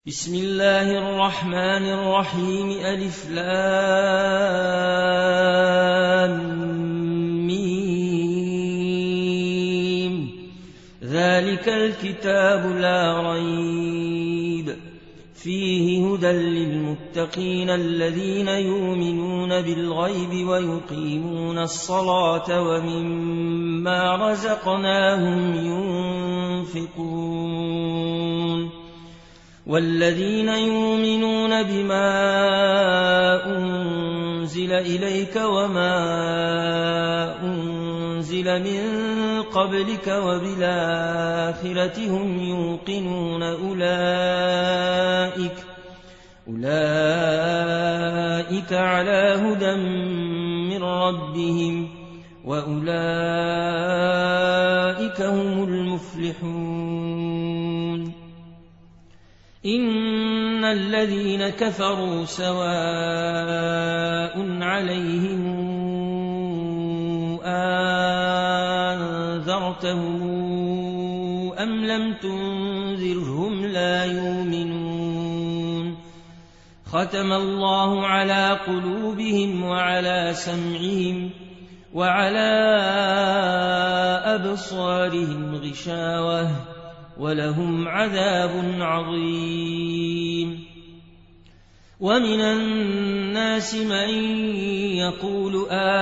بسم الله الرحمن الرحيم ألف لام ميم ذلك الكتاب لا ريب فيه هدى للمتقين الذين يؤمنون بالغيب ويقيمون الصلاة ومما رزقناهم ينفقون والذين يؤمنون بما أنزل إليك وما أنزل من قبلك وبالآخرة هم يوقنون أولئك على هدى من ربهم وأولئك هم المفلحون إن الذين كفروا سواء عليهم أنذرتهم أم لم تنذرهم لا يؤمنون ختم الله على قلوبهم وعلى سمعهم وعلى أبصارهم غشاوة ولهم عذاب عظيم ومن الناس من يقول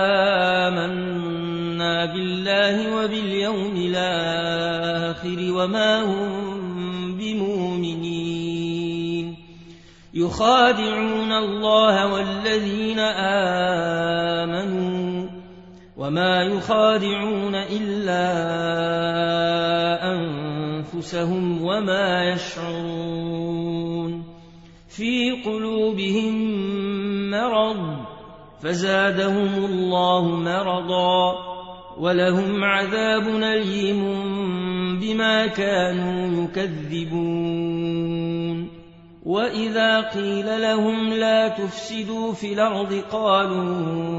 آمنا بالله وباليوم الآخر وما هم بمؤمنين يخادعون الله والذين آمنوا وما يخادعون إلا أنفسهم وما يشعرون في قلوبهم مرض فزادهم الله مرضا ولهم عذاب أليم بما كانوا يكذبون وإذا قيل لهم لا تفسدوا في الأرض قالوا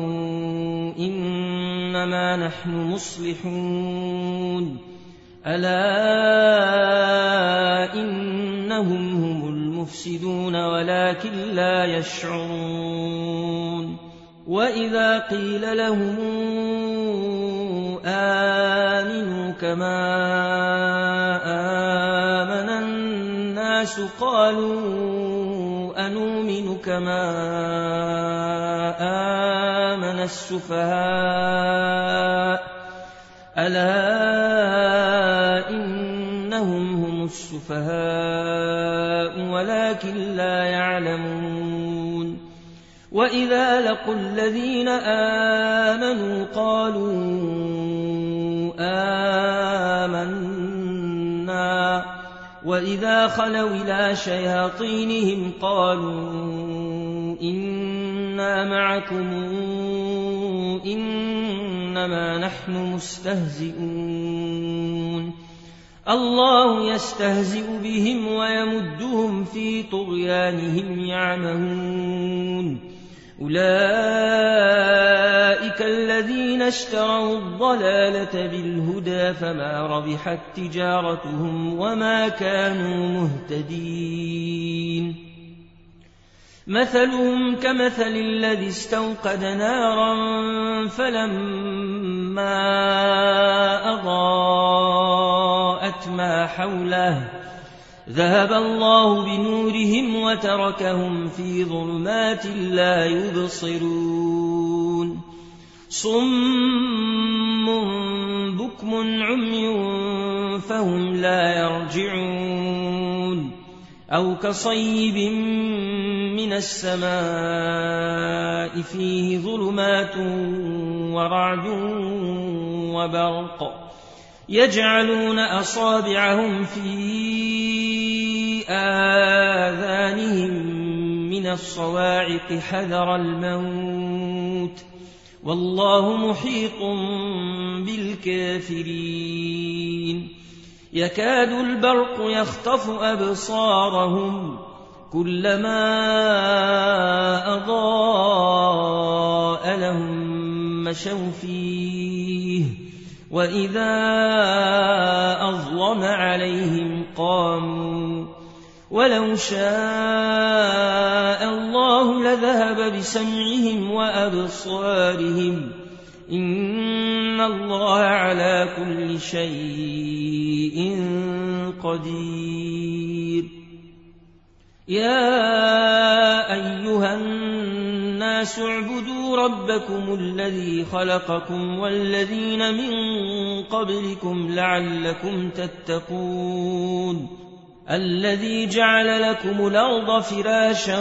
إنما نحن مصلحون ألا إنهم هم المفسدون ولكن لا يشعرون وإذا قيل لهم آمنوا كما آمن الناس قالوا أنؤمن كما آمن السفهاء ألا إنهم هم السفهاء ولكن لا يعلمون وإذا لقوا الذين آمنوا قالوا آمنا وإذا خلوا إلى شياطينهم قالوا إنا معكم إنما نحن مستهزئون الله يستهزئ بهم ويمدهم في طغيانهم يعمهون أولئك الذين اشتروا الضلالة بالهدى فما ربحت تجارتهم وما كانوا مهتدين مثلهم كمثل الذي استوقد نارا فلما أضاءت ما حوله ذهب الله بنورهم وتركهم في ظلمات لا يبصرون صم بكم عمي فهم لا يرجعون أو كصيب من السماء فيه ظلمات ورعد وبرق يجعلون أصابعهم في آذانهم من الصواعق حذر الموت والله محيط بالكافرين يكاد البرق يخطف أبصارهم كلما أضاء لهم مشوا فيه وإذا أظلم عليهم قاموا ولو شاء الله لذهب بسمعهم وأبصارهم إن الله على كل شيء قدير يا أيها الناس اعبدوا ربكم الذي خلقكم والذين من قبلكم لعلكم تتقون الذي جعل لكم الأرض فراشا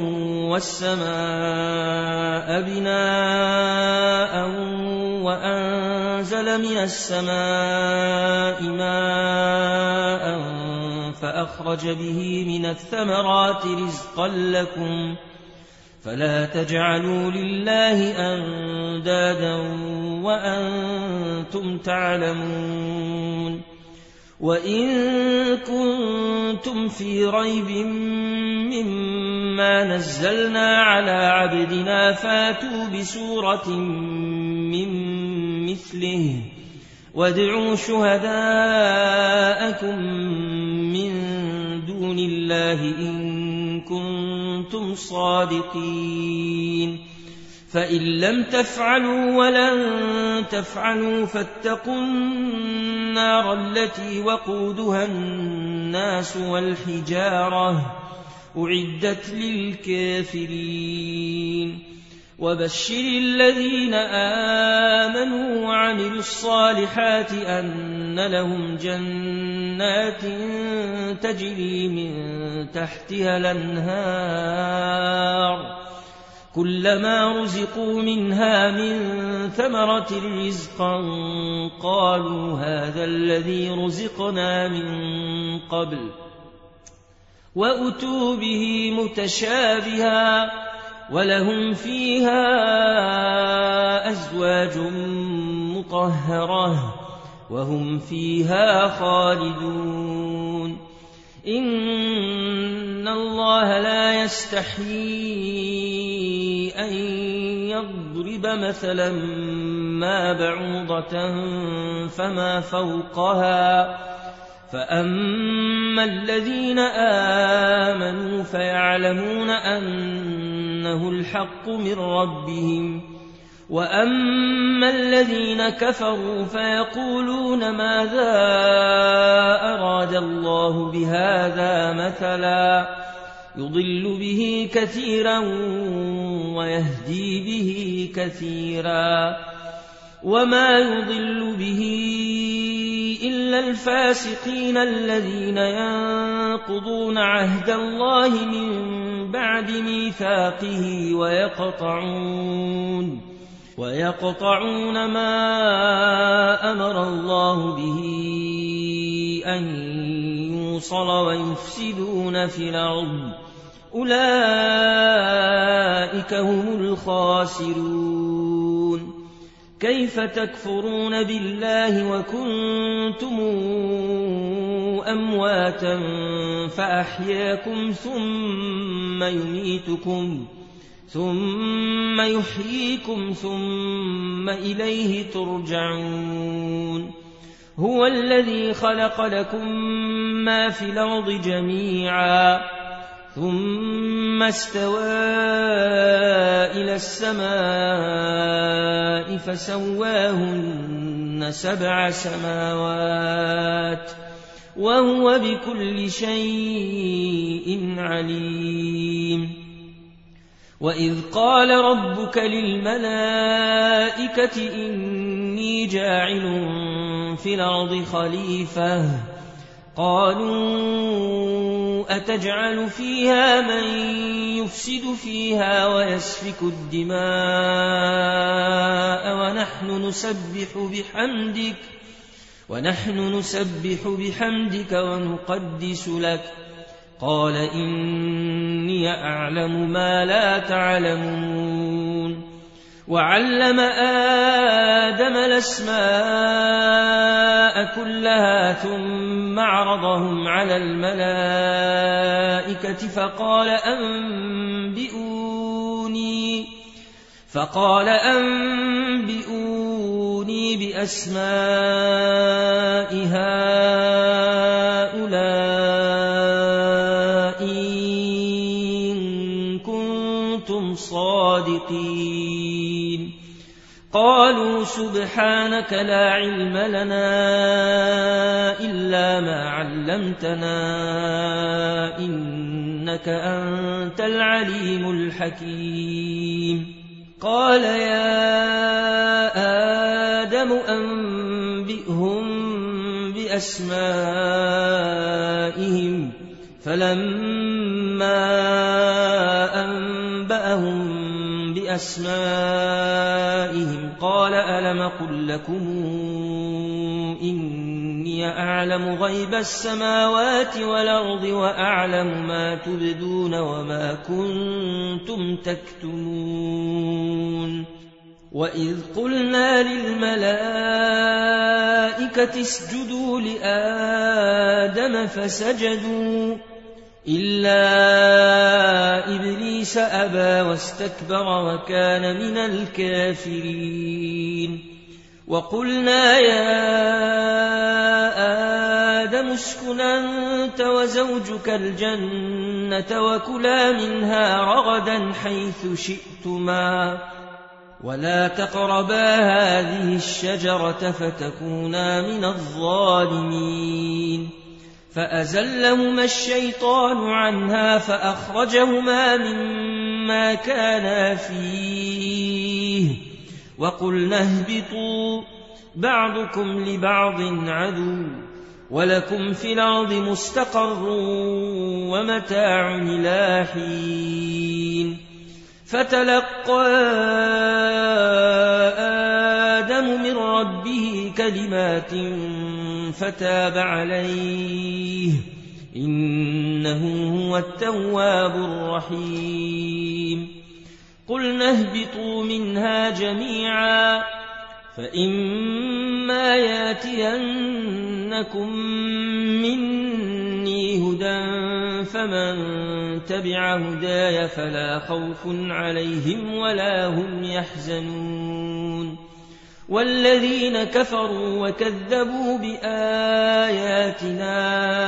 والسماء بناء وأنزل من السماء ماء فأخرج به من الثمرات رزقا لكم فلا تجعلوا لله أندادا وأنتم تعلمون وإن كنتم في ريب مما نزلنا على عبدنا فاتوا بسورة من مثله وادعوا شهداءكم من دون الله إن كنتم صادقين فإن لم تفعلوا ولن تفعلوا فاتقوا النار التي وقودها الناس والحجارة أعدت للكافرين وبشر الذين آمنوا وعملوا الصالحات أن لهم جنات تجري من تحتها الأنهار كلما رزقوا منها من ثمرة رزقا قالوا هذا الذي رزقنا من قبل وأتوا به متشابها ولهم فيها أزواج مطهرة وهم فيها خالدون إن الله لا يستحيي أن يضرب مثلا ما بعوضة فما فوقها فأما الذين آمنوا فيعلمون أنه الحق من ربهم وأما الذين كفروا فيقولون ماذا أراد الله بهذا مثلا يضل به كثيرا ويهدي به كثيرا وما يضل به إلا الفاسقين الذين ينقضون عهد الله من بعد ميثاقه ويقطعون ما أمر الله به أن يوصل ويفسدون في الأرض أولئك هم الخاسرون كيف تكفرون بالله وكنتم أمواتا فأحياكم ثم يحييكم ثم إليه ترجعون هو الذي خلق لكم ما في الأرض جميعا ثم استوى إلى السماء فسواهن 7 سماوات وهو بكل شيء عليم وإذ قال ربك للملائكة إني جاعل في الأرض خليفة قالوا أتجعل فيها من يفسد فيها ويسفك الدماء ونحن نسبح بحمدك ونقدس لك قال إني أعلم ما لا تعلمون وعلم آدم الأسماء كلها ثم عرضهم على الملائكة فقال أنبئوني بأسماء هؤلاء إن كنتم صادقين. قالوا سبحانك لا علم لنا إلا ما علمتنا إنك أنت العليم الحكيم. قال يا آدم أنبئهم بأسمائهم. فلما أنبأهم بأسمائهم قال ألم قل لكم إني أعلم غيب السماوات والأرض وأعلم ما تبدون وما كنتم تكتمون. وإذ قلنا للملائكة اسجدوا لآدم فسجدوا إلا إبليس أبى واستكبر وكان من الكافرين. وقلنا يا آدم اسكن أنت وزوجك الجنة وكلا منها رغدا حيث شئتما ولا تقربا هذه الشجرة فتكونا من الظالمين. فأزلهما الشيطان عنها فأخرجهما مما كانا فيه وقلنا اهبطوا بعضكم لبعض عدو ولكم في الأرض مستقر ومتاع إلى حين. فتلقى آدم من ربه كلمات فتاب عليه إنه هو التواب الرحيم. قلنا اهبطوا منها جميعا فإما ياتينكم مني هدى فمن تبع هداي فلا خوف عليهم ولا هم يحزنون. والذين كفروا وكذبوا بآياتنا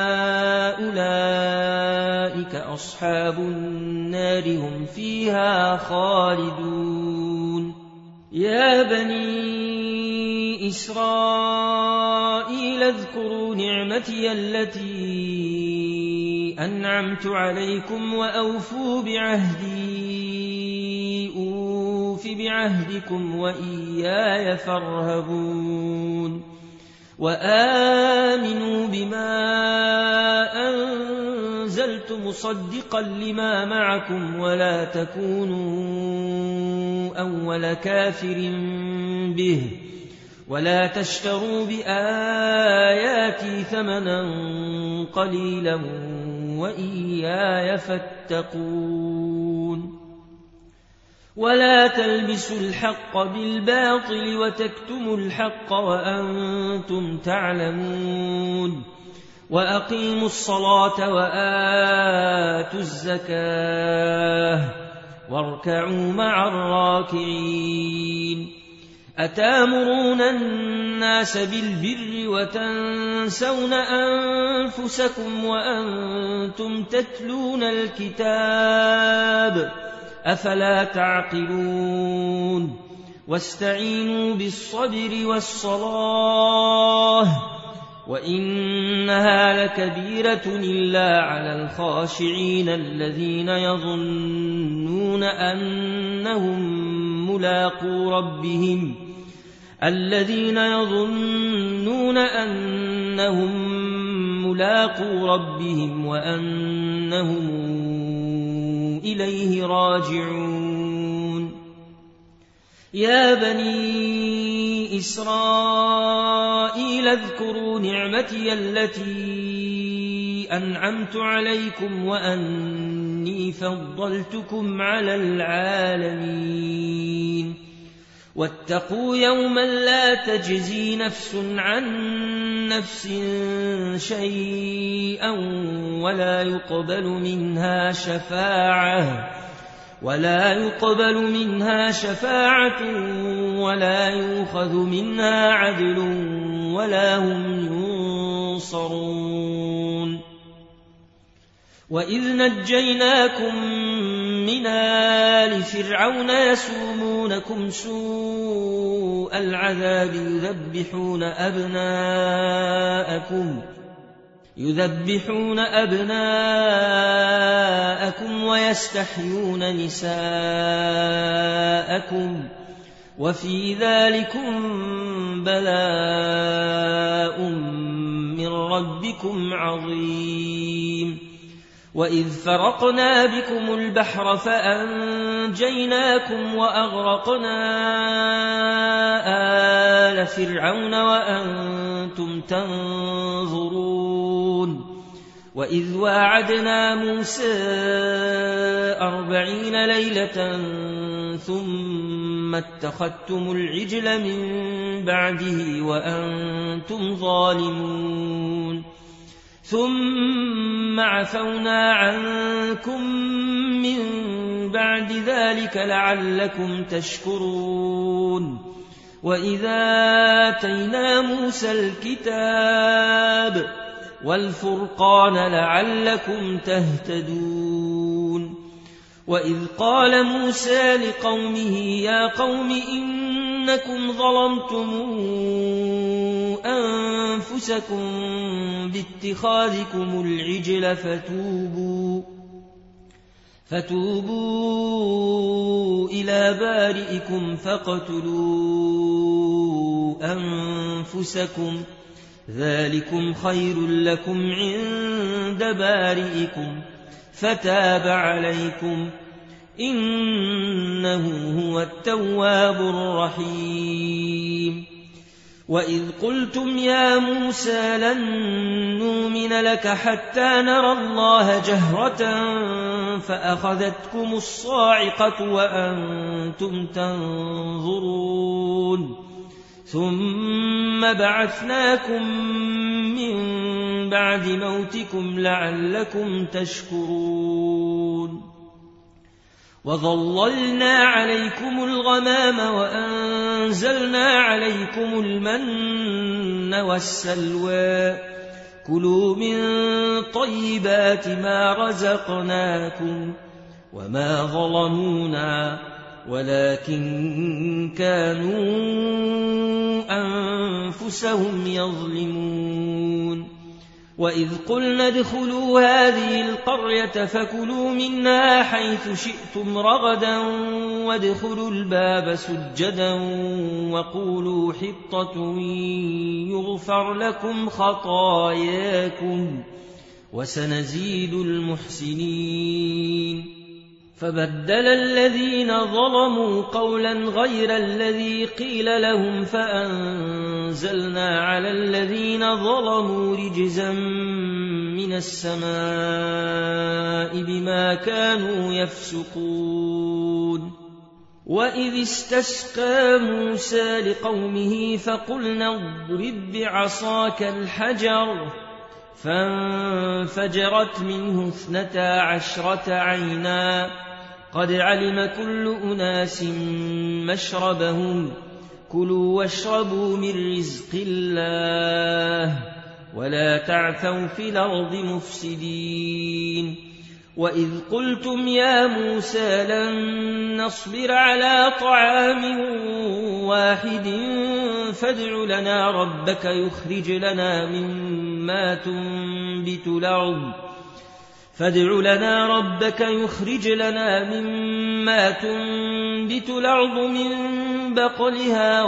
أولئك أصحاب النار هم فيها خالدون. يا بني إسرائيل اذكروا نعمتي التي أنعمت عليكم وأوفوا بعهدي أوف بعهدكم وإياي فارهبون. وآمنوا بما أنزلت مصدقا لما معكم ولا تكونوا أول كافر به ولا تشتروا بآياتي ثمنا قليلا وإياي فاتقون. ولا تلبسوا الحق بالباطل وتكتموا الحق وأنتم تعلمون. وأقيموا الصلاة وآتوا الزكاة واركعوا مع الراكعين. أتامرون الناس بالبر وتنسون أنفسكم وأنتم تتلون الكتاب أفلا تعقلون. واستعينوا بالصبر والصلاة وإنها لكبيرة إلا على الخاشعين الذين يظنون أنهم ملاقو ربهم وأنهم إليه راجعون. يا بني إسرائيل اذكروا نعمتي التي أنعمت عليكم وأني فضلتكم على العالمين. واتقوا يوما لا تجزي نفس عن نفس شيئا ولا يقبل منها شفاعة ولا يؤخذ منها عدل ولا هم ينصرون. وإذ نجيناكم من آل فرعون يسومونكم سوء العذاب يذبحون أبناءكم ويستحيون نساءكم وفي ذلكم بلاء من ربكم عظيم. وإذ فرقنا بكم البحر فأنجيناكم وأغرقنا آل فرعون وأنتم تنظرون. وإذ واعدنا موسى 40 ليلة ثم اتخذتم العجل من بعده وأنتم ظالمون ثم عفونا عنكم من بعد ذلك لعلكم تشكرون. وإذا آتينا موسى الكتاب والفرقان لعلكم تهتدون. وإذ قال موسى لقومه يا قوم إنكم ظلمتم أنفسكم باتخاذكم العجل فتوبوا إلى بارئكم فاقتلوا أنفسكم ذلكم خير لكم عند بارئكم فتاب عليكم إنه هو التواب الرحيم. وإذ قلتم يا موسى لن نؤمن لك حتى نرى الله جهرة فأخذتكم الصاعقة وأنتم تنظرون ثم بعثناكم من بعد موتكم لعلكم تشكرون. وظللنا عليكم الغمام وأنزلنا عليكم المن والسلوى كلوا من طيبات ما رزقناكم وما ظلمونا ولكن كانوا أنفسهم يظلمون. وإذ قلنا ادخلوا هذه القرية فكلوا منها حيث شئتم رغدا وادخلوا الباب سجدا وقولوا حطة يغفر لكم خطاياكم وسنزيد المحسنين. فبدل الذين ظلموا قولا غير الذي قيل لهم فأنزلنا على الذين ظلموا رجزا من السماء بما كانوا يفسقون. وإذ استسقى موسى لقومه فقلنا اضرب بعصاك الحجر فانفجرت منه 12 عينا قد علم كل أناس مشربهم كلوا واشربوا من رزق الله ولا تعثوا في الأرض مفسدين. وإذ قلتم يا موسى لن نصبر على طعام واحد فادع لنا ربك يخرج لنا مما تنبت الأرض من بقلها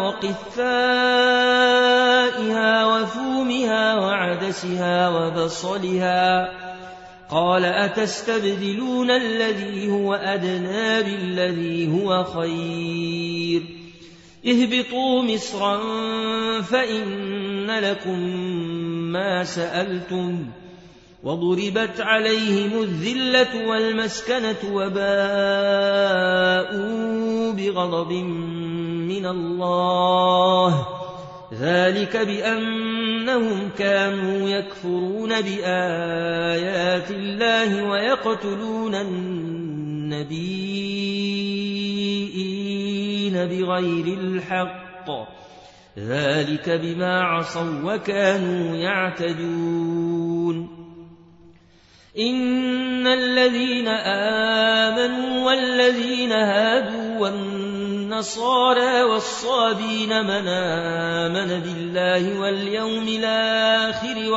وقثائها وفومها وعدسها وبصلها قال أتستبدلون الذي هو أدنى بالذي هو خير اهبطوا مصرا فإن لكم ما سألتم وضربت عليهم الذلة والمسكنة وباءوا بغضب من الله ذلك بأنهم كانوا يكفرون بآيات الله ويقتلون النبيين بغير الحق ذلك بما عصوا وكانوا يعتدون. إن الذين آمنوا والذين هادوا والنصارى والصابين من آمن بالله واليوم الآخر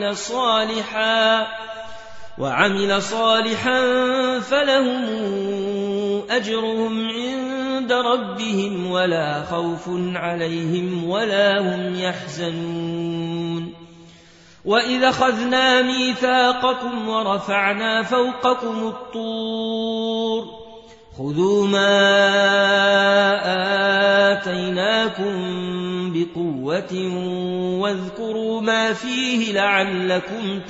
وعمل صالحا فلهم أجرهم عند ربهم ولا خوف عليهم ولا هم يحزنون وإذا أخذنا ميثاقكم ورفعنا فوقكم الطور خذوا ما آتيناكم بقوة واذكروا ما فيه لعلكم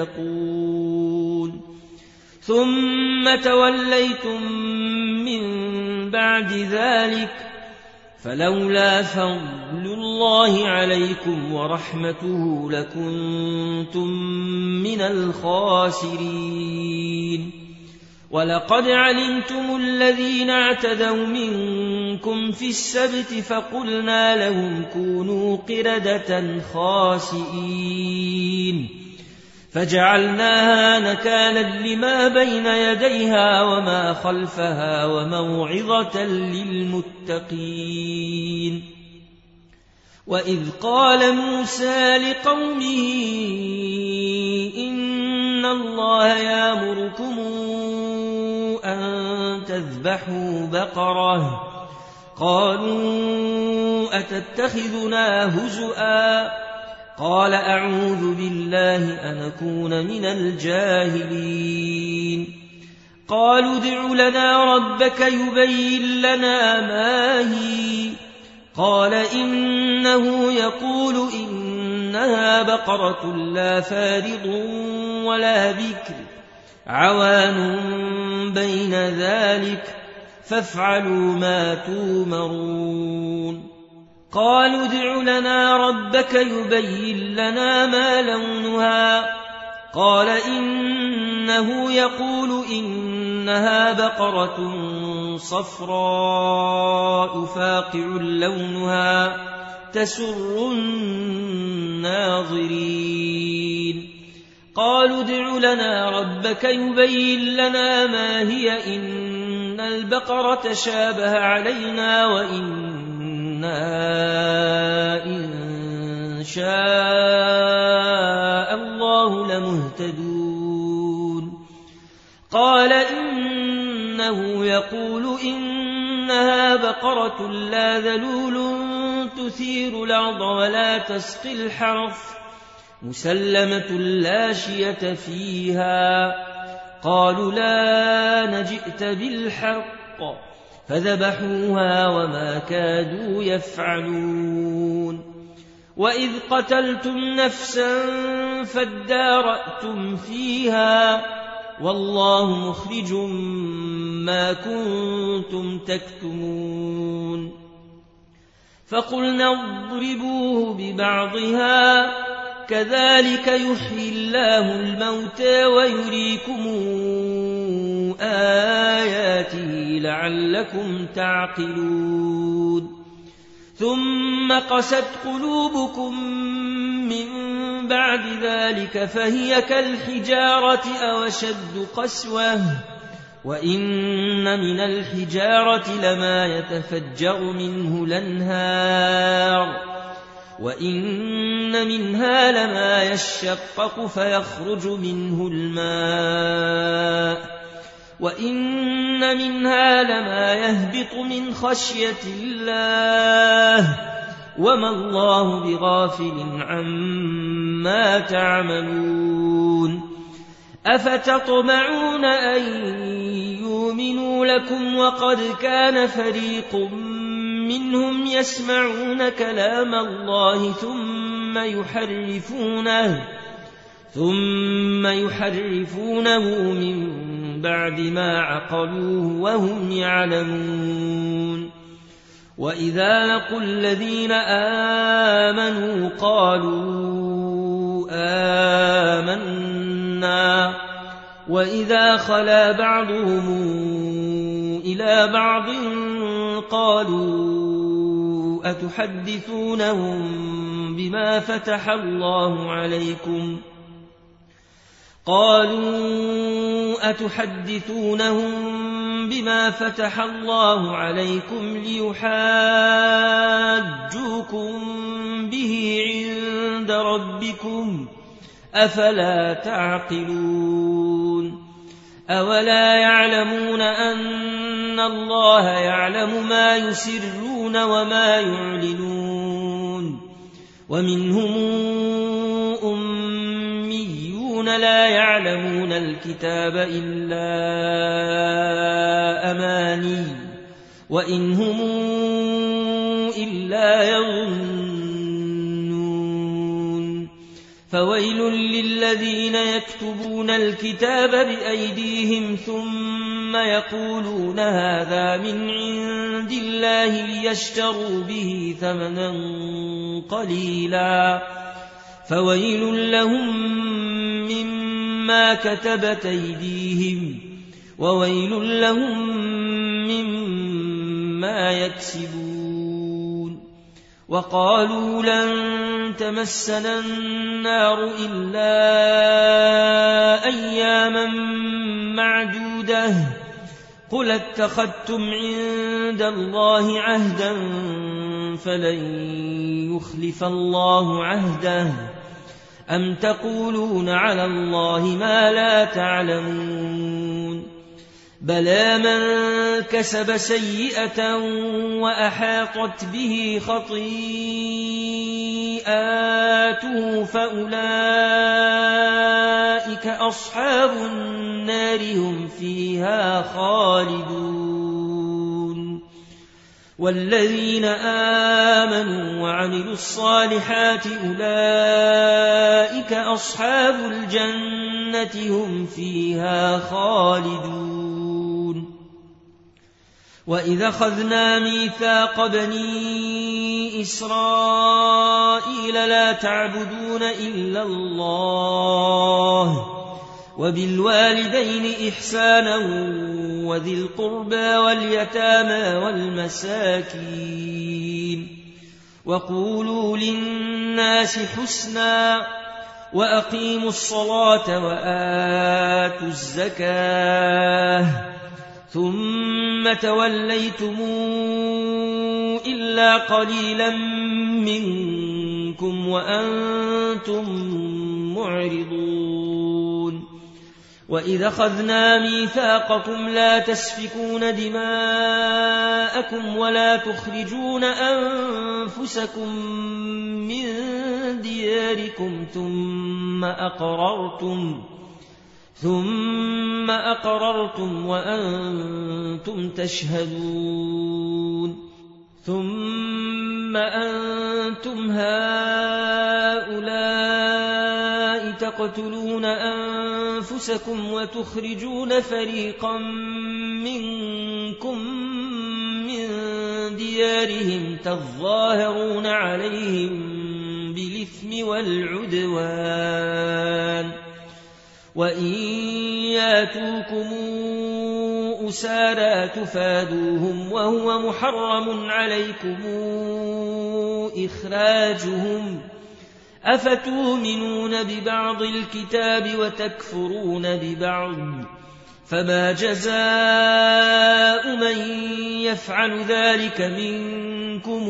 تتقون ثم توليتم من بعد ذلك فلولا فضل الله عليكم ورحمته لكنتم من الخاسرين ولقد علمتم الذين اعتدوا منكم في السبت فقلنا لهم كونوا قردة خاسئين فجعلناها نكالا لما بين يديها وما خلفها وموعظة للمتقين وإذ قال موسى لقومه إن الله يأمركم أن تذبحوا بقرة قالوا أتتخذنا هزؤا قال أعوذ بالله أن أكون من الجاهلين قالوا ادع لنا ربك يبين لنا ما هي قال إنه يقول إنها بقرة لا فارض ولا بكر عوان بين ذلك فافعلوا ما تومرون قالوا ادع لنا ربك يبين لنا ما لونها قال إنه يقول إنها بقرة صفراء فاقع لونها تسر الناظرين قالوا ادع لنا ربك يبين لنا ما هي إن البقرة شابه علينا وإنا إن شاء الله لمهتدون قال إنه يقول إنها بقرة لا ذلول تثير الأرض ولا تسقي الحرث مسلمة لا شية فيها قالوا لا نجئت بالحق فذبحوها وما كادوا يفعلون وإذ قتلتم نفسا فادارأتم فيها والله مخرج ما كنتم تكتمون فقلنا اضربوه ببعضها كذلك يحيي الله الموتى ويريكم آياته لعلكم تعقلون ثم قست قلوبكم من بعد ذلك فهي كالحجارة أو أشد قسوة وإن من الحجارة لما يتفجر منه الأنهار وإن منها لما يشقق فيخرج منه الماء وإن منها لما يهبط من خشية الله وما الله بغافل عما تعملون أفتطمعون أن يؤمنوا لكم وقد كان فريق منهم يسمعون كلام الله ثم يحرفونه من بعد ما عقلوه وهم يعلمون وإذا لقوا الذين آمنوا قالوا آمنا وإذا خلا بعضهم إلى بعض قالوا أتحدثونهم بما فتح الله عليكم قالوا أتحدثونهم بما فتح الله عليكم ليحاجوكم به عند ربكم أفلا تعقلون أولا يعلمون أن الله يعلم ما يسرون وما يعلنون ومنهم أميون لا يعلمون الكتاب إلا أماني وإن هم إلا يظنون فويل للذين يكتبون الكتاب بأيديهم ثم يقولون هذا من عند الله ليشتروا به ثمنا قليلا فويل لهم مما كتبت أيديهم وويل لهم مما يكسبون وقالوا لن تمسنا النار إلا أياما معدودة قل اتخذتم عند الله عهدا فلن يخلف الله عهده أم تقولون على الله ما لا تعلمون بلى من كسب سيئة وأحاطت به خطيئاته فأولئك أصحاب النار هم فيها خالدون والذين آمنوا وعملوا الصالحات أولئك أصحاب الجنة هم فيها خالدون وإذا أخذنا ميثاق بني إسرائيل لا تعبدون إلا الله وبالوالدين إحسانا وذي القربى واليتامى والمساكين وقولوا للناس حسنا وأقيموا الصلاة وآتوا الزكاة ثم توليتم إلا قليلا منكم وأنتم معرضون وإذا أخذنا ميثاقكم لا تسفكون دماءكم ولا تخرجون أنفسكم من دياركم ثم أقررتم وأنتم تشهدون ثم أنتم هؤلاء تقتلون أنفسكم وتخرجون فريقا منكم من ديارهم تظاهرون عليهم بالإثم والعدوان وإن ياتوكم أسارى تفادوهم وهو محرم عليكم إخراجهم أفتؤمنون ببعض الكتاب وتكفرون ببعض فما جزاء من يفعل ذلك منكم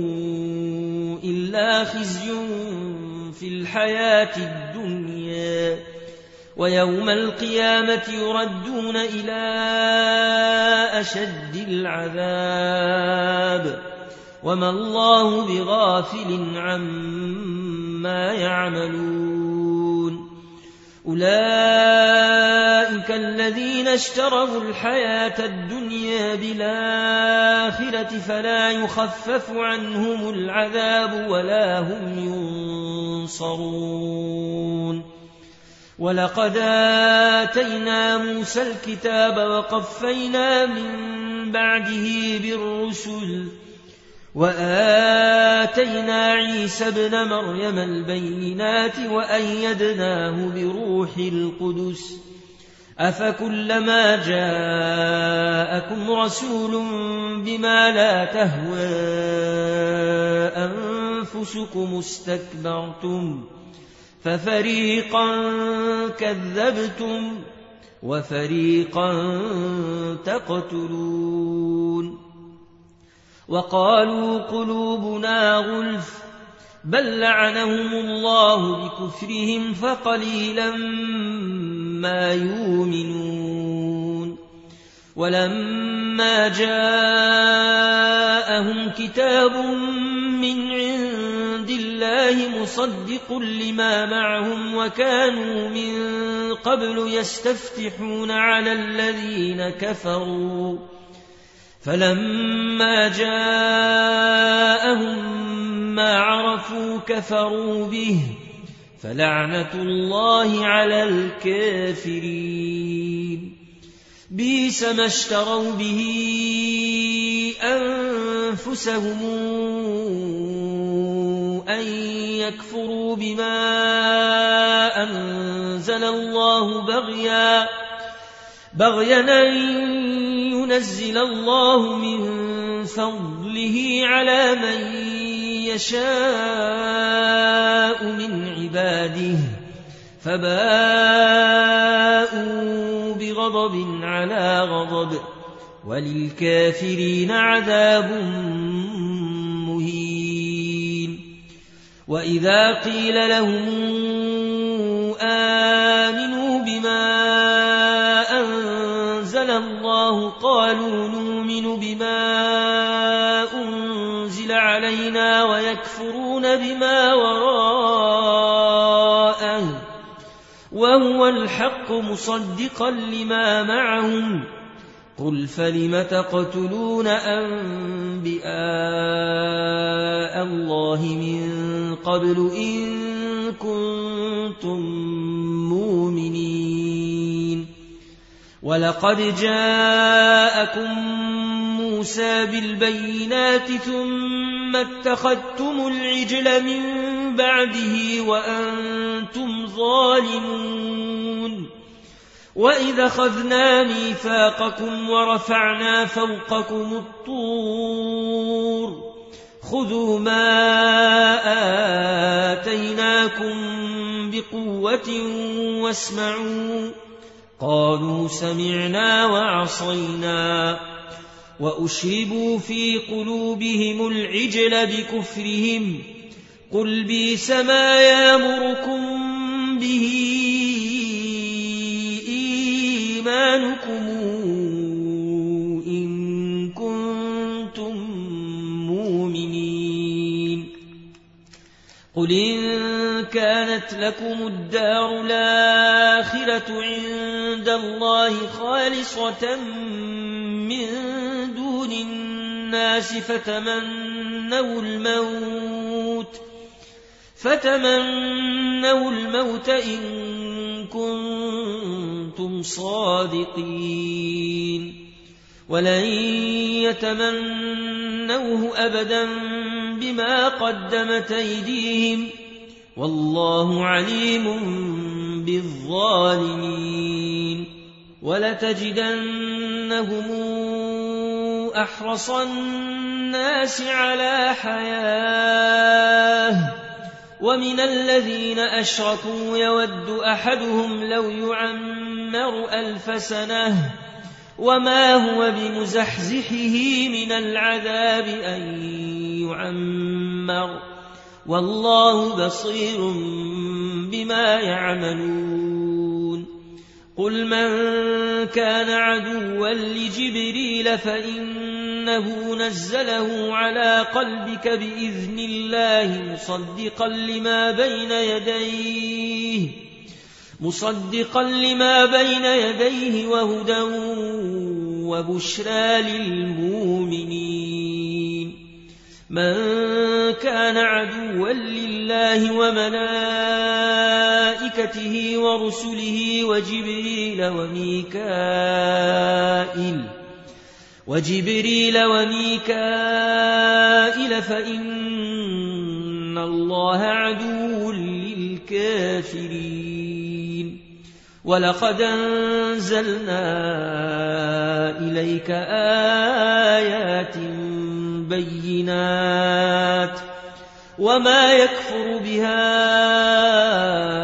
إلا خزي في الحياة الدنيا ويوم القيامة يردون إلى أشد العذاب وما الله بغافل عما يعملون أولئك الذين اشتروا الحياة الدنيا بالآخرة فلا يخفف عنهم العذاب ولا هم ينصرون ولقد آتينا موسى الكتاب وقفينا من بعده بالرسل وآتينا عيسى ابن مريم البينات وأيدناه بروح القدس أفكلما جاءكم رسول بما لا تهوى أنفسكم استكبرتم ففريقا كذبتم وفريقا تقتلون وقالوا قلوبنا غلف بل لعنهم الله بكفرهم فقليلا ما يؤمنون ولما جاءهم كتاب من عند الله مصدق لما معهم وكانوا من قبل يستفتحون على الذين كفروا فلما جاءهم ما عرفوا كفروا به فلعنة الله على الكافرين بئس ما اشتروا به أنفسهم أن يكفروا بما أنزل الله بغيا أن ينزل الله من فضله على من يشاء من عباده فباءوا بغضب على غضب وللكافرين عذاب مهين وإذا قيل لهم آمنوا بما أنزل الله قالوا نؤمن بما أنزل علينا ويكفرون بما وراءه وهو الحق مصدقا لما معهم قل فلم تقتلون أنبياء الله من قبل إن كنتم مؤمنين ولقد جاءكم موسى بالبينات ثم اتخذتم العجل من بعده وأنتم ظالمون وإذا أخذنا ميثاقكم ورفعنا فوقكم الطور خذوا ما آتيناكم بقوة واسمعوا قالوا سمعنا وعصينا وأشربوا في قلوبهم العجل بكفرهم قل بئس ما يأمركم به إيمانكم إن كنتم مؤمنين قل إن كانت لكم الدار الآخرة عند الله خالصة من دون الناس فتمنوا الموت إن كنتم صادقين ولن يتمنوه أبدا بما قدمت أيديهم والله عليم بالظالمين ولتجدنهم أحرص الناس على حياة ومن الذين أشركوا يود أحدهم لو يعمر 1000 سنة وما هو بمزحزحه من العذاب أن يعمر والله بصير بما يعملون قل من كان عدوا لجبريل فإنه نزله على قلبك بإذن الله مصدقا لما بين يديه وهدى وبشرى للمؤمنين من كان عدوا لله وملائكته ورسله وجبريل وميكائيل فإن الله عدو للكافرين ولقد أنزلنا إليك آيات بينات وما يكفر بها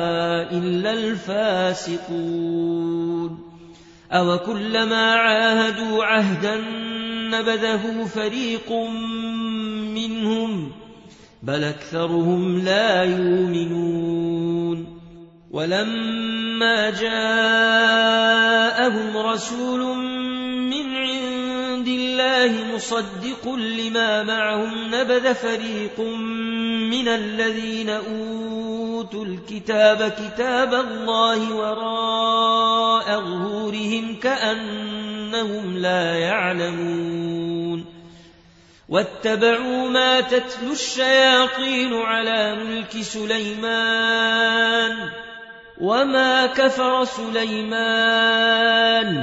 فاسقون أو كلما عاهدوا عهدا نبذه فريق منهم بل أكثرهم لا يؤمنون ولما جاءهم رسول من عند الله مصدق لما معهم نبذ فريق من الذين أوتوا الكتاب كتاب الله وراء ظهورهم كأنهم لا يعلمون واتبعوا ما تتلو الشياطين على ملك سليمان وما كفر سليمان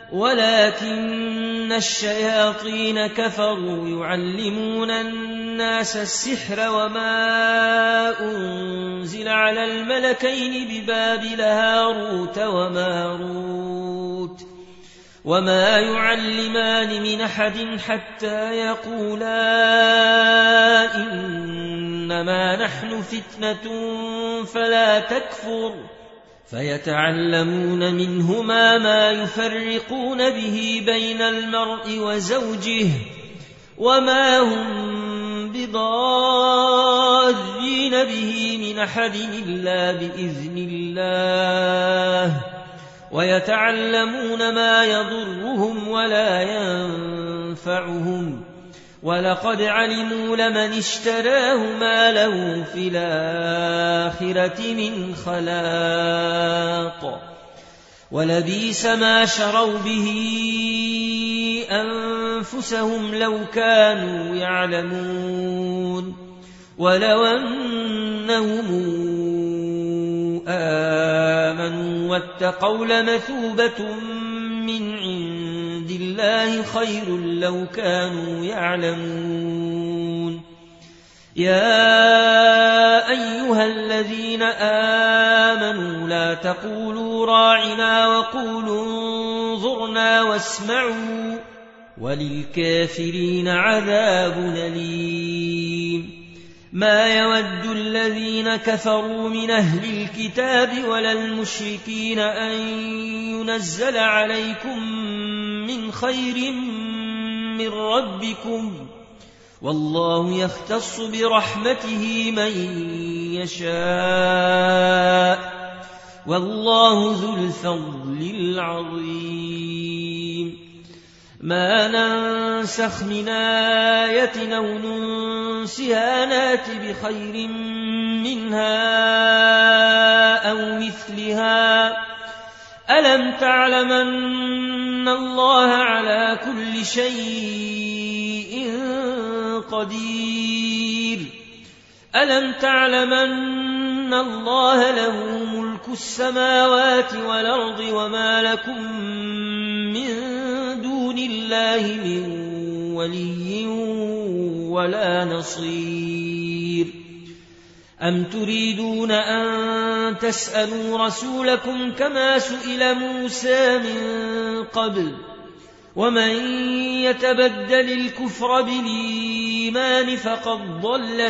ولكن الشياطين كفروا يعلمون الناس السحر وما أنزل على الملكين ببابل هاروت وماروت وما يعلمان من أحد حتى يقولا إنما نحن فتنة فلا تكفر فيتعلمون منهما ما يفرقون به بين المرء وزوجه وما هم بضارين به من أحد إلا بإذن الله ويتعلمون ما يضرهم ولا ينفعهم ولقد علموا لمن اشتراه ما له في الآخرة من خلاق ولبئس ما شروا به أنفسهم لو كانوا يعلمون ولو أنهم آمنوا واتقوا لمثوبة من عند الله خير لو كانوا يعلمون يا أيها الذين آمنوا لا تقولوا راعنا وقولوا انظرنا واسمعوا وللكافرين عذاب أليم ما يود الذين كفروا من أهل الكتاب ولا المشركين أن ينزل عليكم من خير من ربكم والله يختص برحمته من يشاء والله ذو الفضل العظيم ما ننسخ من آية أو ننسها نات بخير منها أو مثلها ألم تعلم أن الله على كل شيء قدير ألم تعلم أن الله له ملك السماوات والأرض وما لكم من دون الله من ولي ولا نصير أم تريدون أن تسألوا رسولكم كما سئل موسى من قبل ومن يتبدل الكفر بالإيمان فقد ضل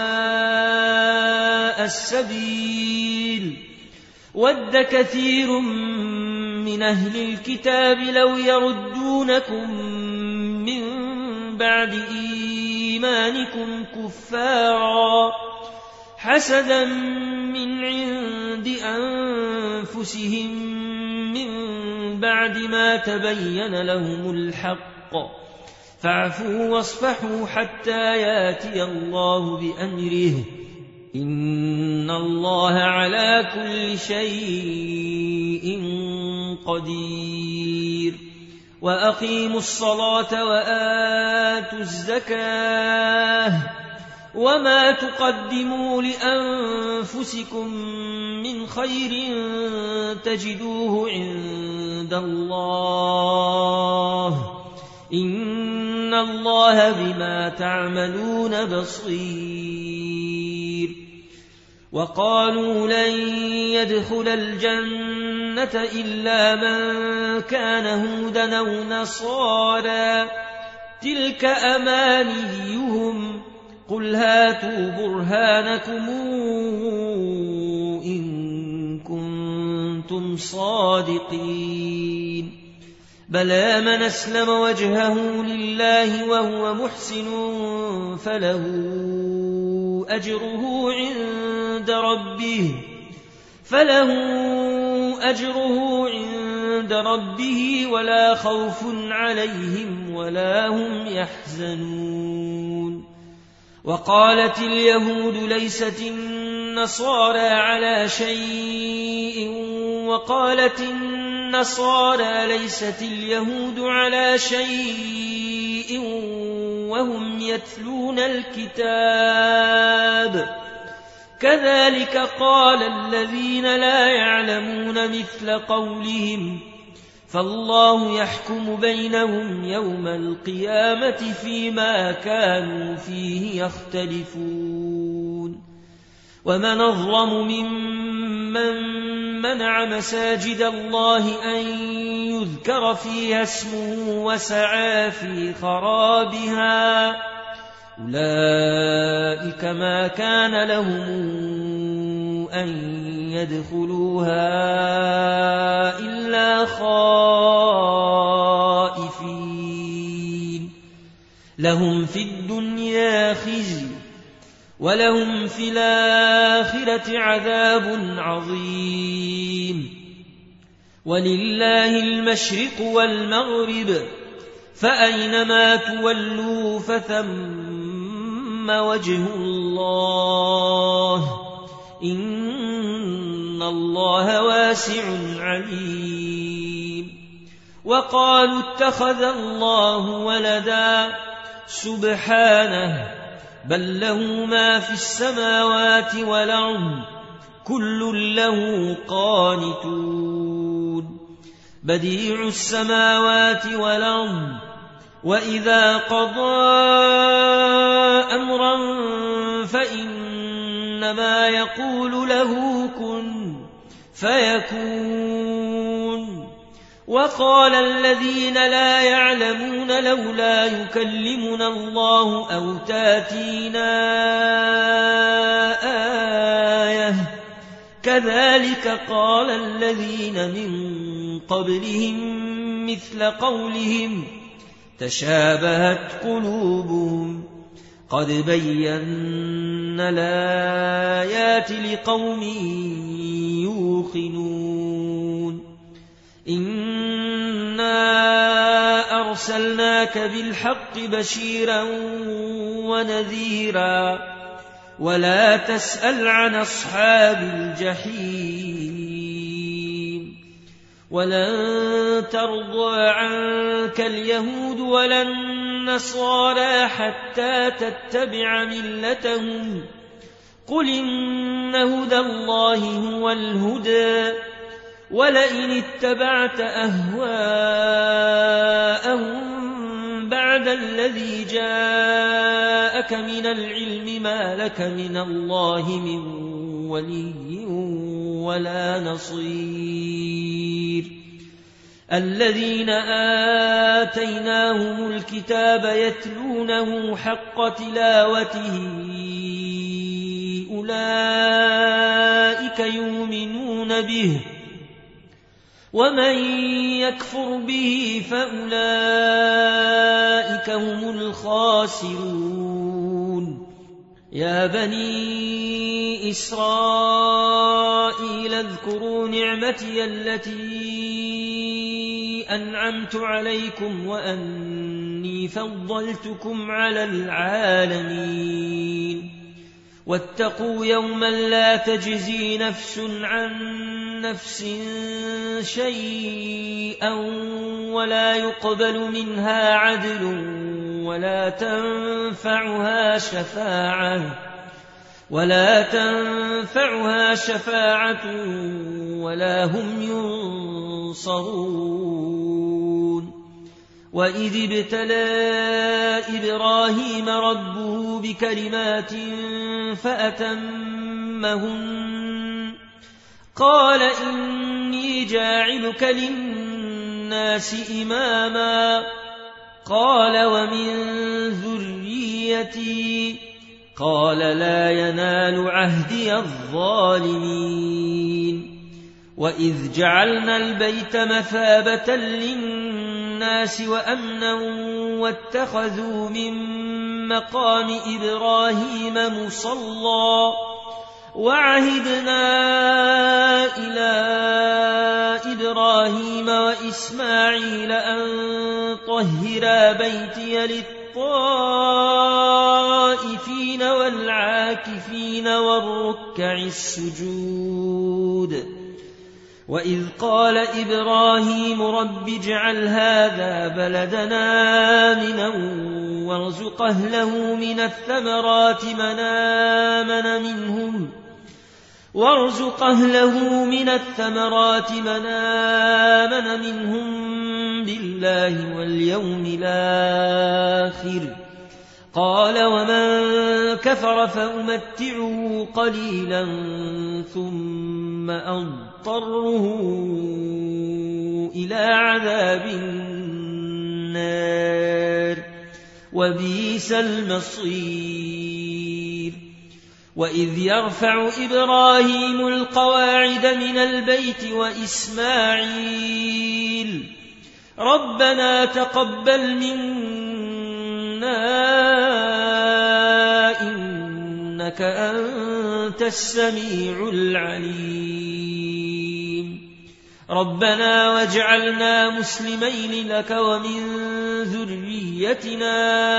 سواء السبيل ود كثير من أهل الكتاب لو يردونكم من بعد إيمانكم كفارا حسدا من عند أنفسهم من بعد ما تبين لهم الحق فاعفوا واصفحوا حتى ياتي الله بأمره إن الله على كل شيء قدير وأقيموا الصلاة وآتوا الزكاة وما تقدموا لأنفسكم من خير تجدوه عند الله إن الله بما تعملون بصير وقالوا لن يدخل الجنة إلا من كان هودا أو نصارى تلك أمانيهم قل هاتوا برهانكم إن كنتم صادقين بلى من أسلم وجهه لله وهو محسن فله أجره عند ربه ولا خوف عليهم ولا هم يحزنون وقالت اليهود ليست النصارى على شيء وقالت النصارى ليست اليهود على شيء وهم يتلون الكتاب كذلك قال الذين لا يعلمون مثل قولهم فالله يحكم بينهم يوم القيامة فيما كانوا فيه يختلفون ومن أظلم ممن منع مساجد الله أن يذكر فيها اسمه وسعى في خرابها أولئك ما كان لهم أن يدخلوها إلا خائفين لهم في الدنيا خزي ولهم في الآخرة عذاب عظيم ولله المشرق والمغرب فأينما تولوا فثم وجه الله إن الله واسع عليم وقالوا اتخذ الله ولدا سبحانه بل له ما في السماوات والأرض كل له قانتون بديع السماوات والأرض وإذا قضى أمرا فإنما يقول له كن فيكون وقال الذين لا يعلمون لولا يكلمنا الله أو تاتينا آية كذلك قال الذين من قبلهم مثل قولهم تشابهت قلوبهم قد بينا الآيات لقوم يوقنون إنا أرسلناك بالحق بشيرا ونذيرا ولا تسأل عن أصحاب الجحيم ولن ترضى عنك اليهود ولا النصارى حتى تتبع ملتهم قل إن هدى الله هو الهدى ولئن اتبعت أهواءهم بعد الذي جاءك من العلم ما لك من الله من ولي ولا نصير الذين آتيناهم الكتاب يتلونه حق تلاوته أولئك يؤمنون به ومن يكفر به فأولئك هم الخاسرون يا بني إسرائيل اذكروا نعمتي التي أنعمت عليكم وأني فضلتكم على العالمين واتقوا يوما لا تجزي نفس عن نفس شيئا ولا يقبل منها عدل ولا تنفعها شفاعة ولا هم ينصرون وإذ ابتلى إبراهيم ربه بكلمات فأتمهن قال إني جاعلك للناس إماما قال ومن ذريتي قال لا ينال عهدي الظالمين وإذ جعلنا البيت مثابة للناس وأمنا واتخذوا من مقام إبراهيم مصلى وعهدنا إلى إبراهيم وإسماعيل أن طهرا بيتي للطائفين والعاكفين والركع السجود وإذ قال إبراهيم رب اجعل هذا بلدنا آمنا وارزق أهله من الثمرات من آمن منهم بالله واليوم الآخر قال ومن كفر فأمتعه قليلا ثم أضطره إلى عذاب النار وبئس المصير وإذ يرفع إبراهيم القواعد من البيت وإسماعيل ربنا تقبل منا إنك أنت السميع العليم ربنا واجعلنا مسلمين لك ومن ذريتنا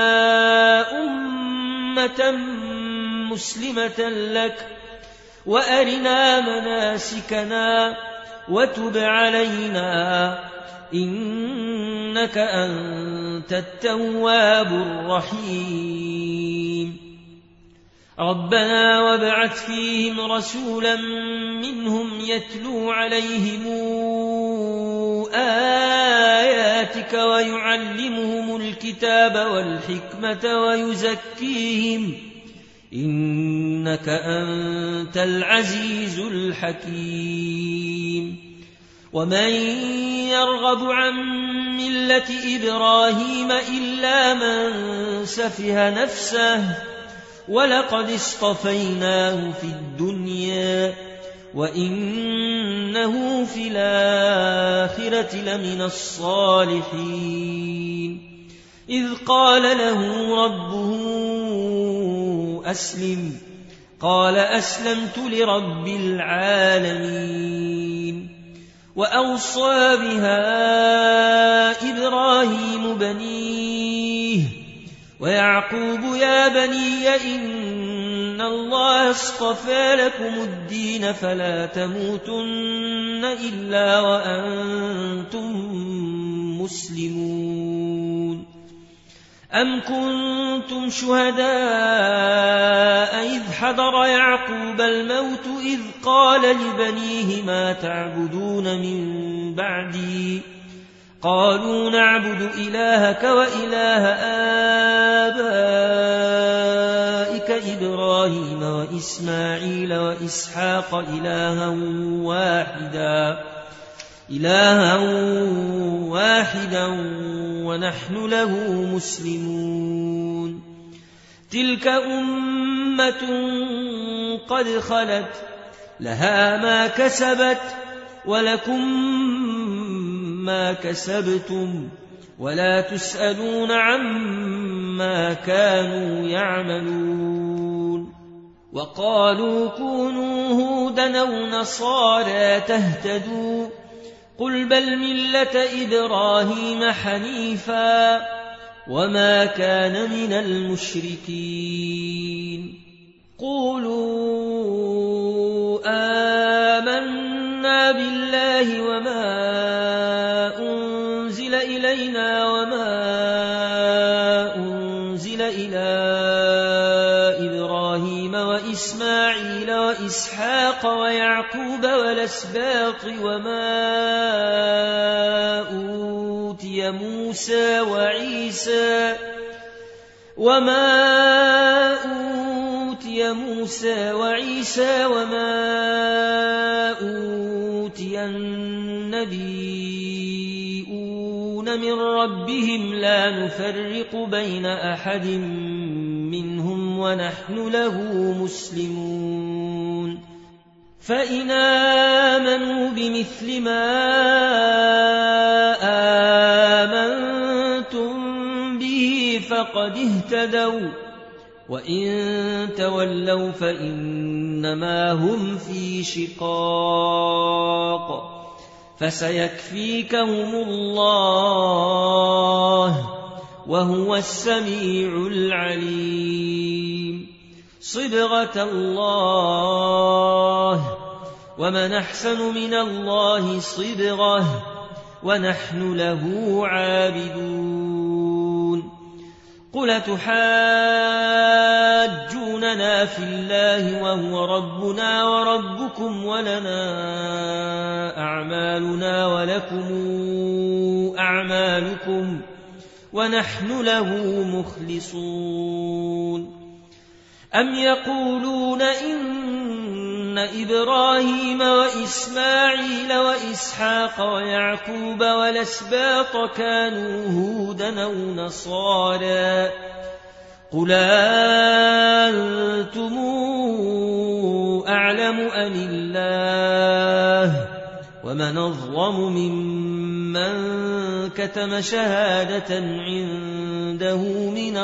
أمة مسلمة لك وأرنا مناسكنا وتب علينا إنك أنت التواب الرحيم ربنا وابعث فيهم رسولا منهم يتلو عليهم آياتك ويعلمهم الكتاب والحكمة ويزكيهم إنك أنت العزيز الحكيم ومن يرغب عن ملة إبراهيم إلا من سفه نفسه ولقد اصطفيناه في الدنيا وإنه في الآخرة لمن الصالحين إذ قال له ربه أسلم قال أسلمت لرب العالمين وأوصى بها إبراهيم بنيه ويعقوب يا بني إن الله اصطفى لكم الدين فلا تموتن إلا وأنتم مسلمون أم كنتم شهداء إذ حضر يعقوب الموت إذ قال لبنيه ما تعبدون من بعدي قالوا نعبد إلهك وإله آبائك إبراهيم وإسماعيل وإسحاق إلها واحدا ونحن له مسلمون تلك أمة قد خلت لها ما كسبت ولكم ما كسبتم ولا تسألون عما كانوا يعملون وقالوا كونوا هودا أو نصارى تهتدوا قل بل ملة إبراهيم حنيفا وما كان من المشركين قولوا آمنا بالله وما أنزل إلينا وما أنزل إلى إبراهيم وإسماعيل وإسحاق ويعقوب والأسباط وما أوتي موسى وعيسى وما أوتي النبيون من ربهم لا نفرق بين أحد منهم ونحن له مسلمون فإن آمنوا بمثل ما آمنتم به فقد اهتدوا وإن تولوا فإنما هم في شقاق فسيكفيكهم الله وهو السميع العليم صبغة الله ومن أحسن من الله صبغة ونحن له عابدون قل تحاجوننا في الله وهو ربنا وربكم ولنا أعمالنا ولكم أعمالكم ونحن له مخلصون أم يقولون إن إبراهيم وإسماعيل وإسحاق ويعقوب والأسباط كانوا هودا أو نصارى قل أنتم أعلم أم الله ومن أظلم ممن كتم شهادة عنده من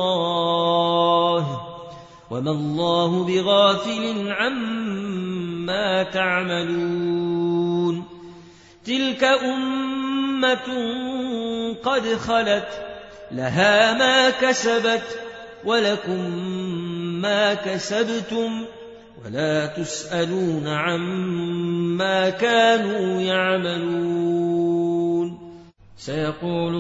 الله وما الله بغافل عما تعملون تلك أمة قد خلت لها ما كسبت ولكم ما كسبتم ولا تسألون عما كانوا يعملون سيقول